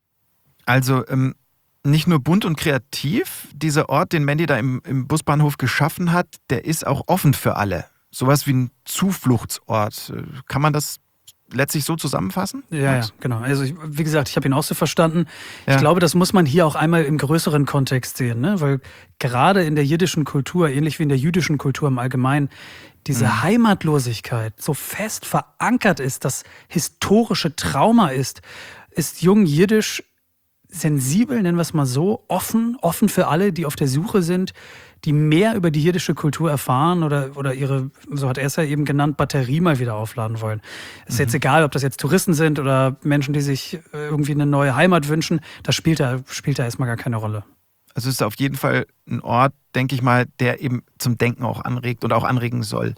Also, nicht nur bunt und kreativ, dieser Ort, den Mandy da im Busbahnhof geschaffen hat, der ist auch offen für alle. Sowas wie ein Zufluchtsort. Kann man das letztlich so zusammenfassen? Ja, genau. Also wie gesagt, ich habe ihn auch so verstanden. Ich glaube, das muss man hier auch einmal im größeren Kontext sehen, ne? Weil gerade in der jiddischen Kultur, ähnlich wie in der jüdischen Kultur im Allgemeinen, diese Heimatlosigkeit so fest verankert ist, das historische Trauma ist Jung Jiddisch sensibel, nennen wir es mal so, offen für alle, die auf der Suche sind, die mehr über die jiddische Kultur erfahren oder ihre, so hat er es ja eben genannt, Batterie mal wieder aufladen wollen. Es ist jetzt egal, ob das jetzt Touristen sind oder Menschen, die sich irgendwie eine neue Heimat wünschen, das spielt da erstmal gar keine Rolle. Also es ist auf jeden Fall ein Ort, denke ich mal, der eben zum Denken auch anregt und auch anregen soll.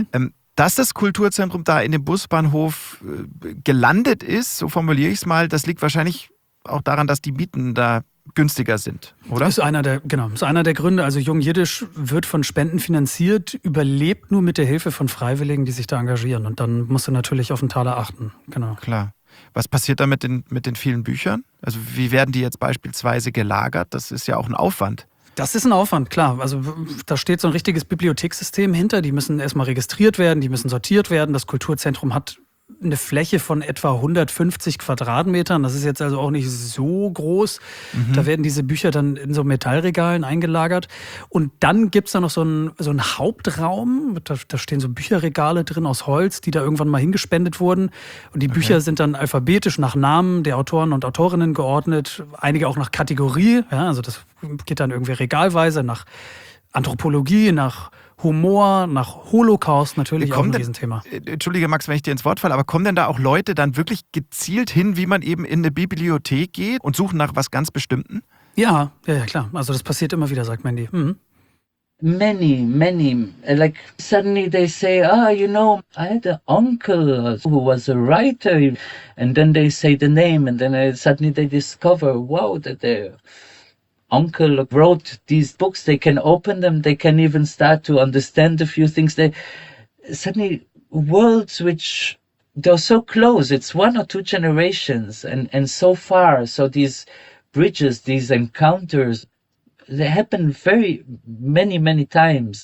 Dass das Kulturzentrum da in dem Busbahnhof gelandet ist, so formuliere ich es mal, das liegt wahrscheinlich auch daran, dass die Mieten da günstiger sind, oder? Das ist einer der Gründe. Also Jung Jiddisch wird von Spenden finanziert, überlebt nur mit der Hilfe von Freiwilligen, die sich da engagieren. Und dann musst du natürlich auf den Taler achten. Genau. Klar. Was passiert da mit den vielen Büchern? Also wie werden die jetzt beispielsweise gelagert? Das ist ja auch ein Aufwand. Das ist ein Aufwand, klar. Also da steht so ein richtiges Bibliothekssystem hinter. Die müssen erstmal registriert werden, die müssen sortiert werden. Das Kulturzentrum hat eine Fläche von etwa 150 Quadratmetern. Das ist jetzt also auch nicht so groß. Da werden diese Bücher dann in so Metallregalen eingelagert. Und dann gibt es da noch so einen Hauptraum. Da stehen so Bücherregale drin aus Holz, die da irgendwann mal hingespendet wurden. Und die Bücher sind dann alphabetisch nach Namen der Autoren und Autorinnen geordnet. Einige auch nach Kategorie. Ja, also das geht dann irgendwie regalweise nach Anthropologie, nach Humor, nach Holocaust natürlich auch ein Riesenthema. Entschuldige Max, wenn ich dir ins Wort falle, aber kommen denn da auch Leute dann wirklich gezielt hin, wie man eben in eine Bibliothek geht und suchen nach was ganz Bestimmten? Ja, klar. Also das passiert immer wieder, sagt Mandy. Many. Like suddenly they say, I had an uncle who was a writer, and then they say the name, and then suddenly they discover, wow, that their uncle wrote these books. They can open them. They can even start to understand a few things. They suddenly worlds which they're so close. It's 1 or 2 generations, and so far. So these bridges, these encounters, they happen very many times.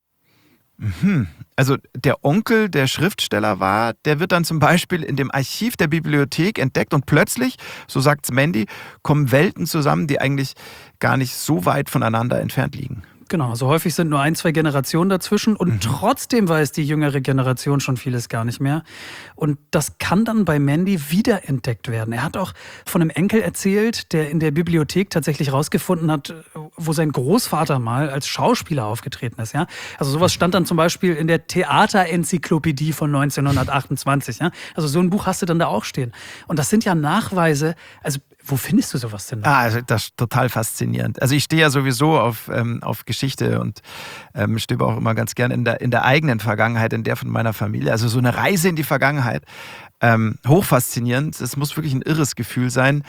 Also der Onkel der Schriftsteller war, der wird dann zum Beispiel in dem Archiv der Bibliothek entdeckt und plötzlich, so sagt's Mandy, kommen Welten zusammen, die eigentlich gar nicht so weit voneinander entfernt liegen. Genau, so häufig sind nur 1, 2 Generationen dazwischen und trotzdem weiß die jüngere Generation schon vieles gar nicht mehr. Und das kann dann bei Mandy wiederentdeckt werden. Er hat auch von einem Enkel erzählt, der in der Bibliothek tatsächlich rausgefunden hat, wo sein Großvater mal als Schauspieler aufgetreten ist. Ja? Also sowas stand dann zum Beispiel in der Theaterenzyklopädie von 1928. Ja? Also so ein Buch hast du dann da auch stehen. Und das sind ja Nachweise, also wo findest du sowas denn? Also das ist total faszinierend. Also ich stehe ja sowieso auf Geschichte und stöbe auch immer ganz gern in der eigenen Vergangenheit, in der von meiner Familie. Also so eine Reise in die Vergangenheit, hochfaszinierend. Es muss wirklich ein irres Gefühl sein.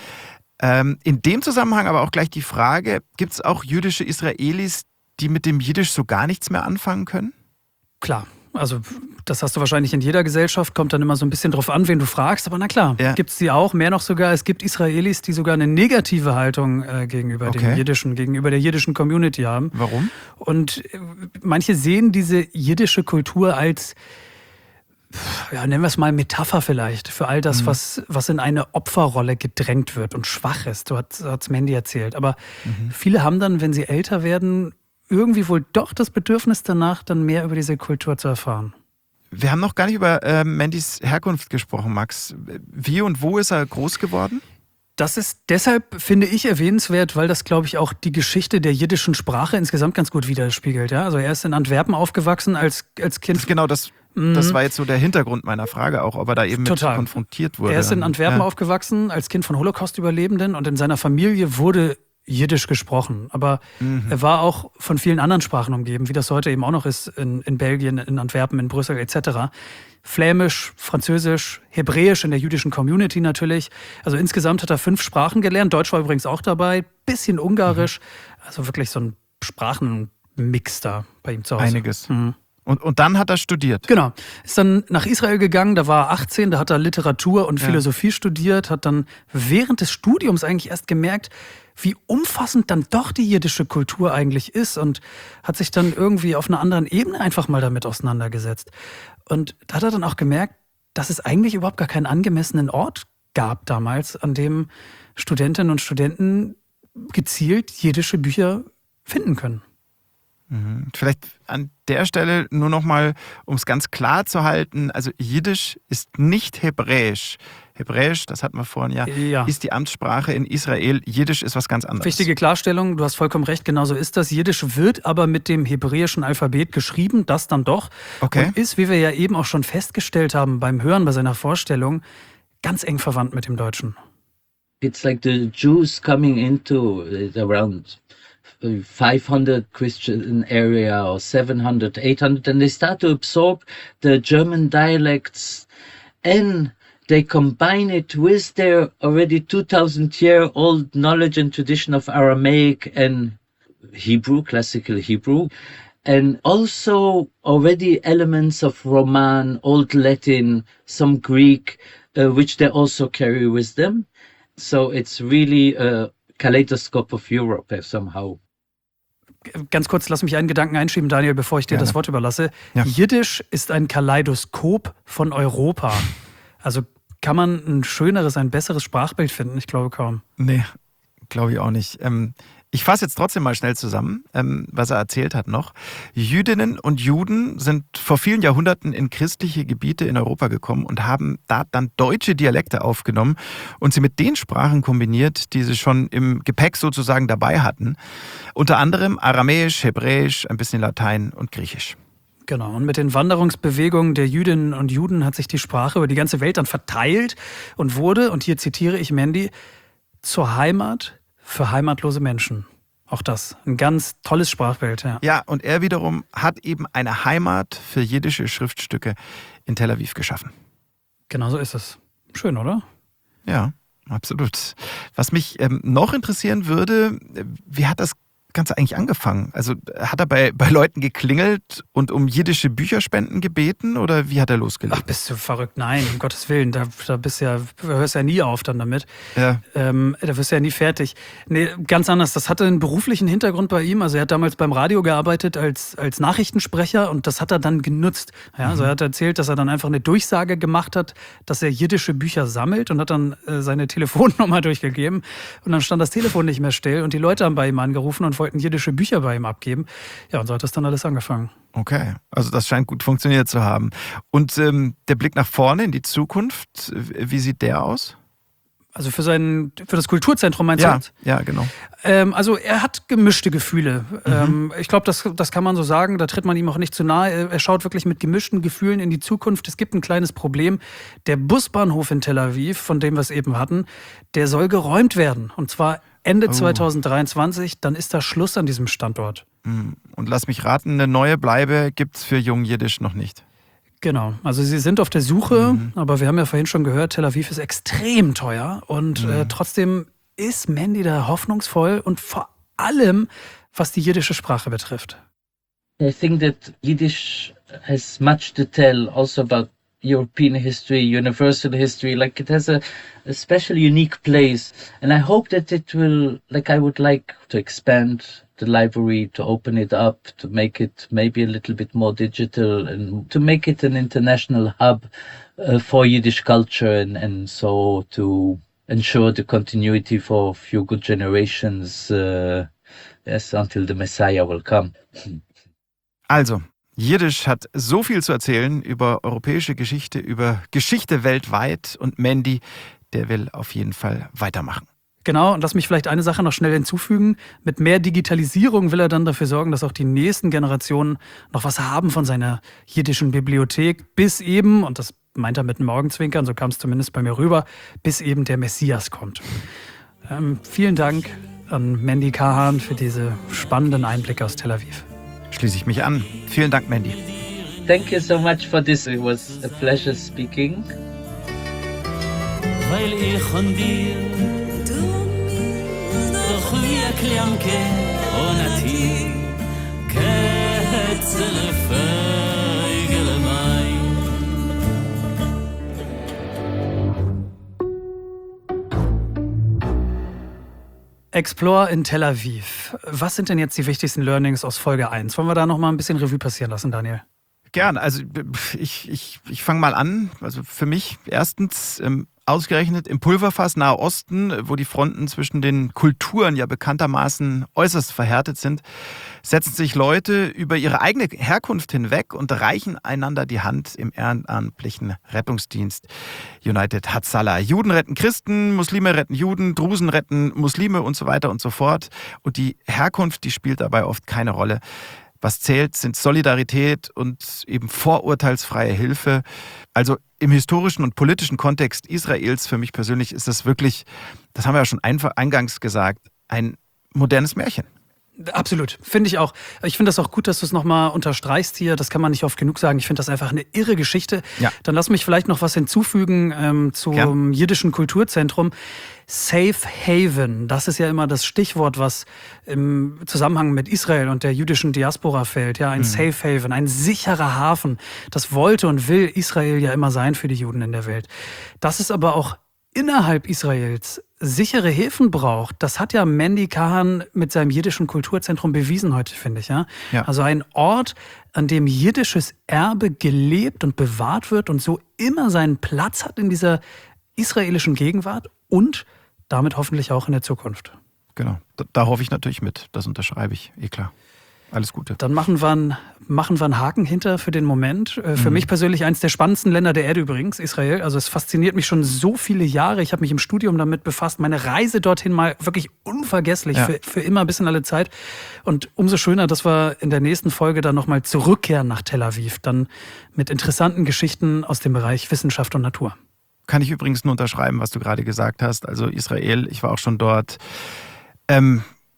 In dem Zusammenhang aber auch gleich die Frage, gibt es auch jüdische Israelis, die mit dem Jiddisch so gar nichts mehr anfangen können? Klar. Also das hast du wahrscheinlich in jeder Gesellschaft, kommt dann immer so ein bisschen drauf an, wen du fragst. Aber na klar, gibt es die auch, mehr noch sogar. Es gibt Israelis, die sogar eine negative Haltung gegenüber dem Jiddischen, gegenüber der jiddischen Community haben. Warum? Und manche sehen diese jiddische Kultur als, nennen wir es mal Metapher vielleicht, für all das, was in eine Opferrolle gedrängt wird und schwach ist. So hat's Mandy erzählt. Aber viele haben dann, wenn sie älter werden, irgendwie wohl doch das Bedürfnis danach, dann mehr über diese Kultur zu erfahren. Wir haben noch gar nicht über Mandys Herkunft gesprochen, Max. Wie und wo ist er groß geworden? Das ist deshalb, finde ich, erwähnenswert, weil das, glaube ich, auch die Geschichte der jiddischen Sprache insgesamt ganz gut widerspiegelt. Ja? Also er ist in Antwerpen aufgewachsen als Kind. Das war jetzt so der Hintergrund meiner Frage auch, ob er da eben mit konfrontiert wurde. Er ist in Antwerpen aufgewachsen als Kind von Holocaust-Überlebenden und in seiner Familie wurde Jiddisch gesprochen, aber er war auch von vielen anderen Sprachen umgeben, wie das heute eben auch noch ist in Belgien, in Antwerpen, in Brüssel etc. Flämisch, Französisch, Hebräisch in der jüdischen Community natürlich. Also insgesamt hat er 5 Sprachen gelernt, Deutsch war übrigens auch dabei, bisschen Ungarisch, also wirklich so ein Sprachenmix da bei ihm zu Hause. Einiges. Und dann hat er studiert. Genau. Ist dann nach Israel gegangen, da war er 18, da hat er Literatur und Philosophie studiert, hat dann während des Studiums eigentlich erst gemerkt, wie umfassend dann doch die jiddische Kultur eigentlich ist und hat sich dann irgendwie auf einer anderen Ebene einfach mal damit auseinandergesetzt. Und da hat er dann auch gemerkt, dass es eigentlich überhaupt gar keinen angemessenen Ort gab damals, an dem Studentinnen und Studenten gezielt jiddische Bücher finden können. Vielleicht an der Stelle nur noch mal, um es ganz klar zu halten, also Jiddisch ist nicht Hebräisch. Hebräisch, das hatten wir vorhin ist die Amtssprache in Israel. Jiddisch ist was ganz anderes. Wichtige Klarstellung, du hast vollkommen recht, genau so ist das. Jiddisch wird aber mit dem hebräischen Alphabet geschrieben, das dann doch. Okay. Und ist, wie wir ja eben auch schon festgestellt haben beim Hören bei seiner Vorstellung, ganz eng verwandt mit dem Deutschen. It's like the Jews coming into around 500 Christian area or 700, 800, and they start to absorb the German dialects and they combine it with their already 2000-year-old knowledge and tradition of Aramaic and Hebrew, classical Hebrew, and also already elements of Roman, Old Latin, some Greek, which they also carry with them. So it's really a kaleidoscope of Europe somehow. Ganz kurz, lass mich einen Gedanken einschieben, Daniel, bevor ich dir das Wort überlasse. Ja. Jiddisch ist ein Kaleidoskop von Europa. Also kann man ein schöneres, ein besseres Sprachbild finden? Ich glaube kaum. Nee, glaube ich auch nicht. Ich fasse jetzt trotzdem mal schnell zusammen, was er erzählt hat noch. Jüdinnen und Juden sind vor vielen Jahrhunderten in christliche Gebiete in Europa gekommen und haben da dann deutsche Dialekte aufgenommen und sie mit den Sprachen kombiniert, die sie schon im Gepäck sozusagen dabei hatten. Unter anderem Aramäisch, Hebräisch, ein bisschen Latein und Griechisch. Genau, und mit den Wanderungsbewegungen der Jüdinnen und Juden hat sich die Sprache über die ganze Welt dann verteilt und wurde, und hier zitiere ich Mandy, zur Heimat für heimatlose Menschen. Auch das. Ein ganz tolles Sprachbild, ja. Ja, und er wiederum hat eben eine Heimat für jiddische Schriftstücke in Tel Aviv geschaffen. Genau so ist es. Schön, oder? Ja, absolut. Was mich noch interessieren würde, wie hat das Ganze eigentlich angefangen? Also hat er bei Leuten geklingelt und um jiddische Bücherspenden gebeten oder wie hat er losgelegt? Ach, bist du verrückt? Nein, um Gottes Willen, da hörst du ja nie auf dann damit. Ja. Da wirst du ja nie fertig. Nee, ganz anders. Das hatte einen beruflichen Hintergrund bei ihm. Also er hat damals beim Radio gearbeitet als Nachrichtensprecher und das hat er dann genutzt. Ja, also er hat erzählt, dass er dann einfach eine Durchsage gemacht hat, dass er jiddische Bücher sammelt und hat dann seine Telefonnummer durchgegeben und dann stand das Telefon nicht mehr still und die Leute haben bei ihm angerufen und wollten jiddische Bücher bei ihm abgeben. Ja, und so hat das dann alles angefangen. Okay, also das scheint gut funktioniert zu haben. Und der Blick nach vorne in die Zukunft, wie sieht der aus? Also für das Kulturzentrum meinst du jetzt? Ja, genau. Also er hat gemischte Gefühle. Ich glaube, das kann man so sagen. Da tritt man ihm auch nicht zu nahe. Er schaut wirklich mit gemischten Gefühlen in die Zukunft. Es gibt ein kleines Problem. Der Busbahnhof in Tel Aviv, von dem wir es eben hatten, der soll geräumt werden. Und zwar Ende 2023. Dann ist da Schluss an diesem Standort. Und lass mich raten, eine neue Bleibe gibt es für Jungjiddisch noch nicht. Genau, also sie sind auf der Suche, aber wir haben ja vorhin schon gehört, Tel Aviv ist extrem teuer und trotzdem ist Mandy da hoffnungsvoll und vor allem, was die jiddische Sprache betrifft. I think that Yiddish has much to tell also about European history, universal history. Like it has a special, unique place. And I hope that it will, I would like to expand the library, to open it up, to make it maybe a little bit more digital and to make it an international hub for Yiddish culture and so to ensure the continuity for a few good generations, until the Messiah will come. Also, Jiddisch hat so viel zu erzählen über europäische Geschichte, über Geschichte weltweit und Mandy, der will auf jeden Fall weitermachen. Genau, und lass mich vielleicht eine Sache noch schnell hinzufügen. Mit mehr Digitalisierung will er dann dafür sorgen, dass auch die nächsten Generationen noch was haben von seiner jiddischen Bibliothek, bis eben, und das meint er mit einem Augenzwinkern, so kam es zumindest bei mir rüber, bis eben der Messias kommt. Vielen Dank an Mandy Kahan für diese spannenden Einblicke aus Tel Aviv. Schließe ich mich an. Vielen Dank, Mandy. Thank you so much for this. It was a pleasure speaking. Weil ich von dir doch wie Klanke und Tier Kätzele Vögel mein. Explore in Tel Aviv. Was sind denn jetzt die wichtigsten Learnings aus Folge 1? Wollen wir da noch mal ein bisschen Revue passieren lassen, Daniel? Gern. Also ich fange mal an. Also für mich erstens ausgerechnet im Pulverfass Nahe Osten, wo die Fronten zwischen den Kulturen ja bekanntermaßen äußerst verhärtet sind, setzen sich Leute über ihre eigene Herkunft hinweg und reichen einander die Hand im ehrenamtlichen Rettungsdienst United Hatzalah. Juden retten Christen, Muslime retten Juden, Drusen retten Muslime und so weiter und so fort. Und die Herkunft, die spielt dabei oft keine Rolle. Was zählt, sind Solidarität und eben vorurteilsfreie Hilfe. Also im historischen und politischen Kontext Israels, für mich persönlich, ist das wirklich, das haben wir ja schon eingangs gesagt, ein modernes Märchen. Absolut, finde ich auch. Ich finde das auch gut, dass du es nochmal unterstreichst hier. Das kann man nicht oft genug sagen. Ich finde das einfach eine irre Geschichte. Ja. Dann lass mich vielleicht noch was hinzufügen zum jiddischen Kulturzentrum. Safe Haven, das ist ja immer das Stichwort, was im Zusammenhang mit Israel und der jüdischen Diaspora fällt. Ja, ein Safe Haven, ein sicherer Hafen. Das wollte und will Israel ja immer sein für die Juden in der Welt. Dass es aber auch innerhalb Israels sichere Häfen braucht, das hat ja Mandy Kahan mit seinem jiddischen Kulturzentrum bewiesen heute, finde ich. Ja? Ja. Also ein Ort, an dem jiddisches Erbe gelebt und bewahrt wird und so immer seinen Platz hat in dieser israelischen Gegenwart und damit hoffentlich auch in der Zukunft. Genau, da hoffe ich natürlich mit. Das unterschreibe ich, klar. Alles Gute. Dann machen wir einen Haken hinter für den Moment. Für mich persönlich eines der spannendsten Länder der Erde übrigens, Israel. Also es fasziniert mich schon so viele Jahre. Ich habe mich im Studium damit befasst. Meine Reise dorthin mal wirklich unvergesslich, für immer bis in alle Zeit. Und umso schöner, dass wir in der nächsten Folge dann nochmal zurückkehren nach Tel Aviv. Dann mit interessanten Geschichten aus dem Bereich Wissenschaft und Natur. Kann ich übrigens nur unterschreiben, was du gerade gesagt hast. Also Israel, ich war auch schon dort.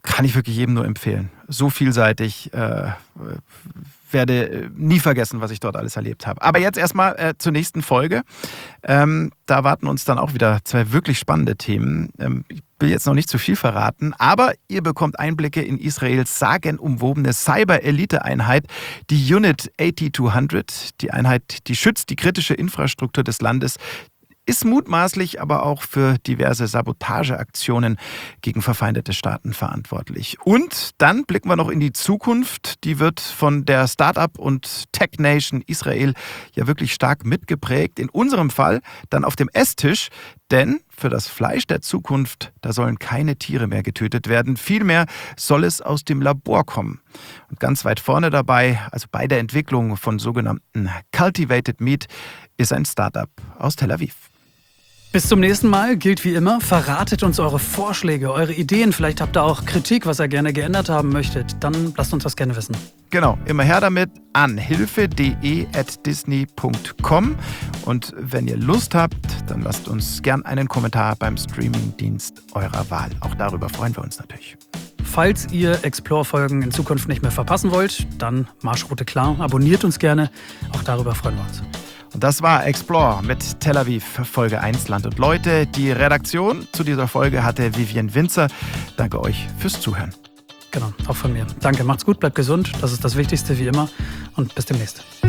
kann ich wirklich jedem nur empfehlen. So vielseitig, werde nie vergessen, was ich dort alles erlebt habe. Aber jetzt erstmal zur nächsten Folge. Da warten uns dann auch wieder 2 wirklich spannende Themen. Ich will jetzt noch nicht zu viel verraten, aber ihr bekommt Einblicke in Israels sagenumwobene Cyber-Elite-Einheit, die Unit 8200. Die Einheit, die schützt die kritische Infrastruktur des Landes, ist mutmaßlich aber auch für diverse Sabotageaktionen gegen verfeindete Staaten verantwortlich. Und dann blicken wir noch in die Zukunft. Die wird von der Start-up- und Tech-Nation Israel ja wirklich stark mitgeprägt. In unserem Fall dann auf dem Esstisch, denn für das Fleisch der Zukunft, da sollen keine Tiere mehr getötet werden. Vielmehr soll es aus dem Labor kommen. Und ganz weit vorne dabei, also bei der Entwicklung von sogenannten Cultivated Meat, ist ein Start-up aus Tel Aviv. Bis zum nächsten Mal gilt wie immer, verratet uns eure Vorschläge, eure Ideen. Vielleicht habt ihr auch Kritik, was ihr gerne geändert haben möchtet. Dann lasst uns das gerne wissen. Genau, immer her damit an hilfe.de@disney.com. Und wenn ihr Lust habt, dann lasst uns gern einen Kommentar beim Streamingdienst eurer Wahl. Auch darüber freuen wir uns natürlich. Falls ihr Explore-Folgen in Zukunft nicht mehr verpassen wollt, dann Marschroute klar. Abonniert uns gerne. Auch darüber freuen wir uns. Und das war Explore mit Tel Aviv, Folge 1 Land und Leute. Die Redaktion zu dieser Folge hatte Vivian Winzer. Danke euch fürs Zuhören. Genau, auch von mir. Danke, macht's gut, bleibt gesund. Das ist das Wichtigste wie immer. Und bis demnächst.